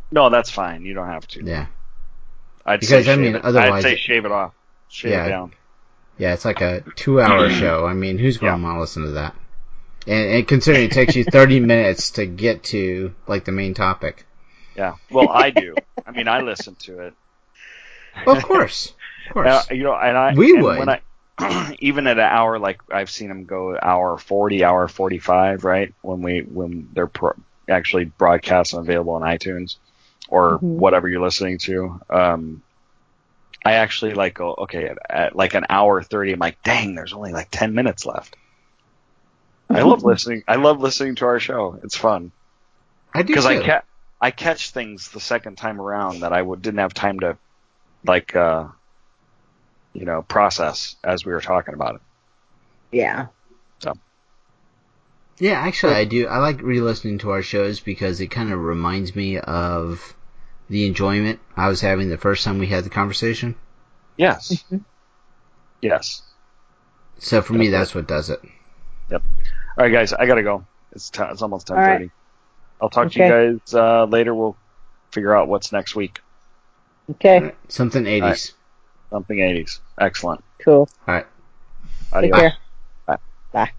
No, that's fine. You don't have to. Yeah. I'd Because, say I shave mean, it. otherwise I'd say it- shave it off. Shave Yeah. it down. Yeah, it's like a two-hour show. I mean, who's going to Yeah. want to listen to that? And, and considering it takes you thirty minutes to get to, like, the main topic. Yeah. Well, I do. I mean, I listen to it. Well, of course. Of course. Uh, you know, and I We and would. when I even at an hour, like I've seen them go hour forty, hour forty-five, right? When we when they're pro- actually broadcast and available on iTunes or Mhm. whatever you're listening to. Um, I actually like go okay at, at like an hour thirty. I'm like, dang, there's only like ten minutes left. I love listening. I love listening to our show. It's fun I do because too. I ca- I catch things the second time around that I would, didn't have time to like uh, you know process as we were talking about it. Yeah. So Yeah, actually, I do. I like re-listening to our shows because it kind of reminds me of the enjoyment I was having the first time we had the conversation. yes, yes. So for me, that's what does it. Yep. All right, guys, I gotta go. It's t- it's almost ten All thirty. right. I'll talk Okay. to you guys uh, later. We'll figure out what's next week. Okay. All right. Something eighties. Something eighties. Excellent. Cool. All right. Take Adios. care. Bye. Bye.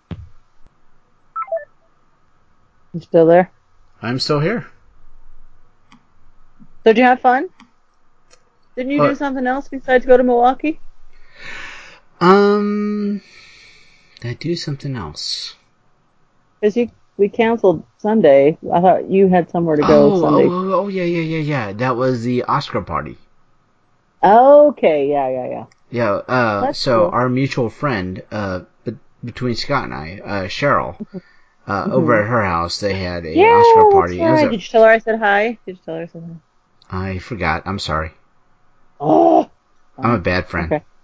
You still there? I'm still here. So did you have fun? Didn't you do What? something else besides go to Milwaukee? Um, did I do something else? Because you we canceled Sunday. I thought you had somewhere to go Oh, Sunday. oh, oh, oh, yeah, yeah, yeah, yeah. That was the Oscar party. Okay, yeah, yeah, yeah. Yeah. Uh, That's so cool. our mutual friend, uh, be- between Scott and I, uh, Cheryl, uh, Mhm. over at her house, they had a Yeah, Oscar that's party. It was right. a- Did you tell her I said hi? Did you tell her I said hi? I forgot. I'm sorry. Oh, I'm a bad friend. okay.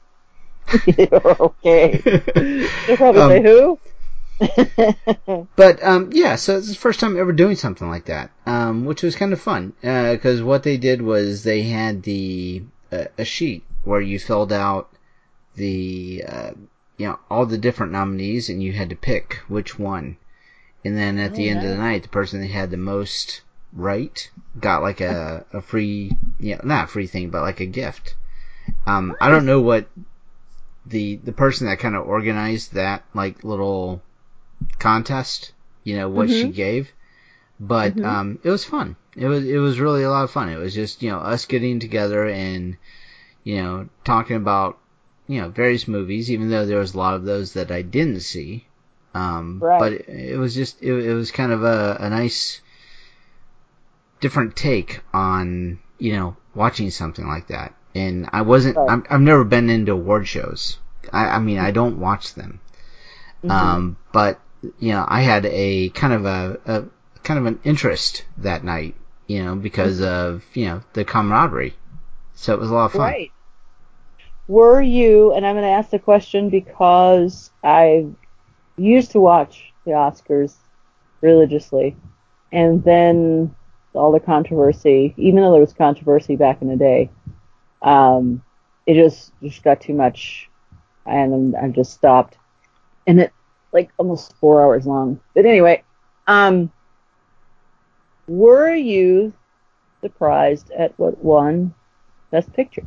Okay. They'll probably Um, say who? But um, yeah, so it's the first time ever doing something like that, um, which was kind of fun. Because what they did was they had the uh, a sheet where you filled out the uh, you know all the different nominees, and you had to pick which one. And then at the Oh, end of the nice. night, the person that had the most right got like a a free, you know, not a free thing, but like a gift. Um, I don't know what the the person that kind of organized that like little contest, you know, what she Mhm. gave, but Mhm. um, it was fun. It was it was really a lot of fun. It was just, you know, us getting together and, you know, talking about, you know, various movies, even though there was a lot of those that I didn't see. Um, Right. But it, it was just it, it was kind of a, a nice different take on, you know, watching something like that. And I wasn't Right. I'm, I've never been into award shows. I, I mean I don't watch them. Mhm. Um, but you know, I had a kind of a, a kind of an interest that night, you know, because of, you know, the camaraderie. So it was a lot of fun. Right. Were you, and I'm going to ask the question because I used to watch the Oscars religiously, and then all the controversy, even though there was controversy back in the day, um, it just just got too much, and I just stopped. And it like almost four hours long. But anyway, um, were you surprised at what won Best Picture?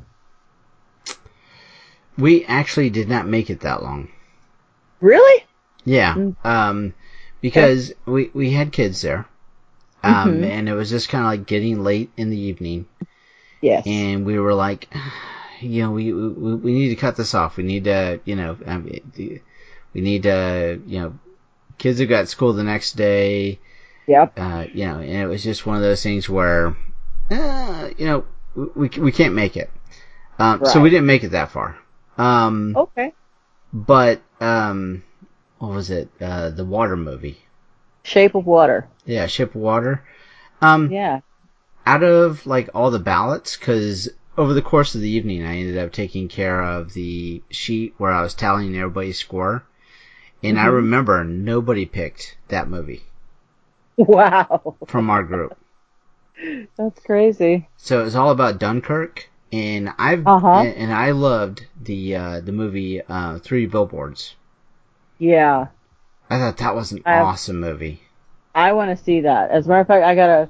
We actually did not make it that long. Really? Yeah. Mm. Um, because we, we had kids there. Um, Mhm. and it was just kind of like getting late in the evening. Yes. And we were like, you know, we, we, we need to cut this off. We need to, you know, um, we need to, you know, kids have got school the next day. Yep. Uh, you know, and it was just one of those things where, uh, you know, we we can't make it. Um, So Right. we didn't make it that far. Um, Okay. But um, what was it? Uh, the water movie. Shape of Water. Yeah, Ship of Water. Um, Yeah. Out of like all the ballots, because over the course of the evening, I ended up taking care of the sheet where I was tallying everybody's score, and I Mhm. remember nobody picked that movie Wow. from our group. That's crazy. So it was all about Dunkirk, and I've Uh-huh. and, and I loved the uh, the movie uh, Three Billboards. Yeah. I thought that was an I- awesome movie. I want to see that. As a matter of fact, I got to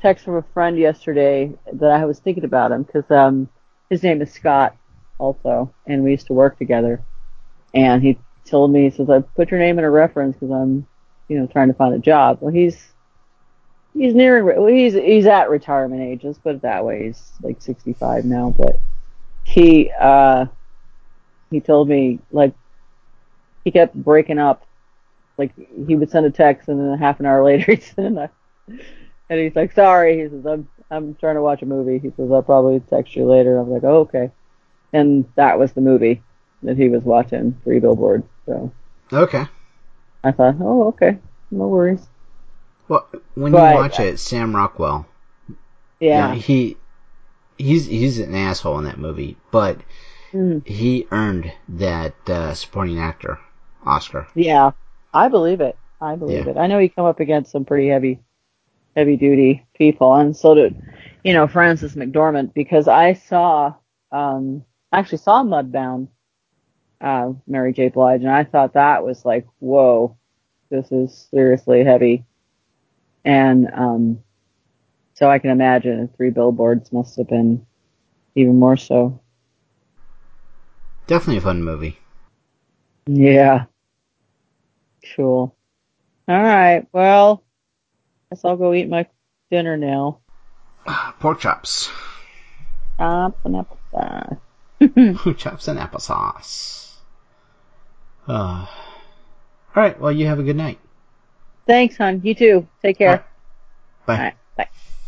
text from a friend yesterday that I was thinking about him because um, his name is Scott also, and we used to work together. And he told me, he says, I put your name in a reference because I'm, you know, trying to find a job. Well, he's he's nearing, well, he's he's at retirement age. Let's put it that way. He's like sixty-five now, but he uh, he told me like he kept breaking up. Like he would send a text, and then a half an hour later he'd send a, and he's like, "Sorry," he says, "I'm I'm trying to watch a movie." He says, "I'll probably text you later." I'm like, "Oh, okay," and that was the movie that he was watching, Three Billboards. So Okay. I thought, "Oh, okay, no worries." Well, when But, you watch it, Sam Rockwell, Yeah, you know, he he's he's an asshole in that movie, but Mhm. he earned that uh, supporting actor Oscar. yeah, I believe it. I believe Yeah. it. I know he come up against some pretty heavy, heavy duty people, and so did, you know, Frances McDormand, because I saw, um, actually saw Mudbound, uh, Mary J. Blige, and I thought that was like, whoa, this is seriously heavy. And um, so I can imagine Three Billboards must have been even more so. Definitely a fun movie. Yeah, cool. All right, well, guess I'll go eat my dinner now. Pork chops. Chops and applesauce. Pork chops and applesauce. Uh, all right. Well, you have a good night. Thanks, hon. You too. Take care. All right. Bye. All right, bye.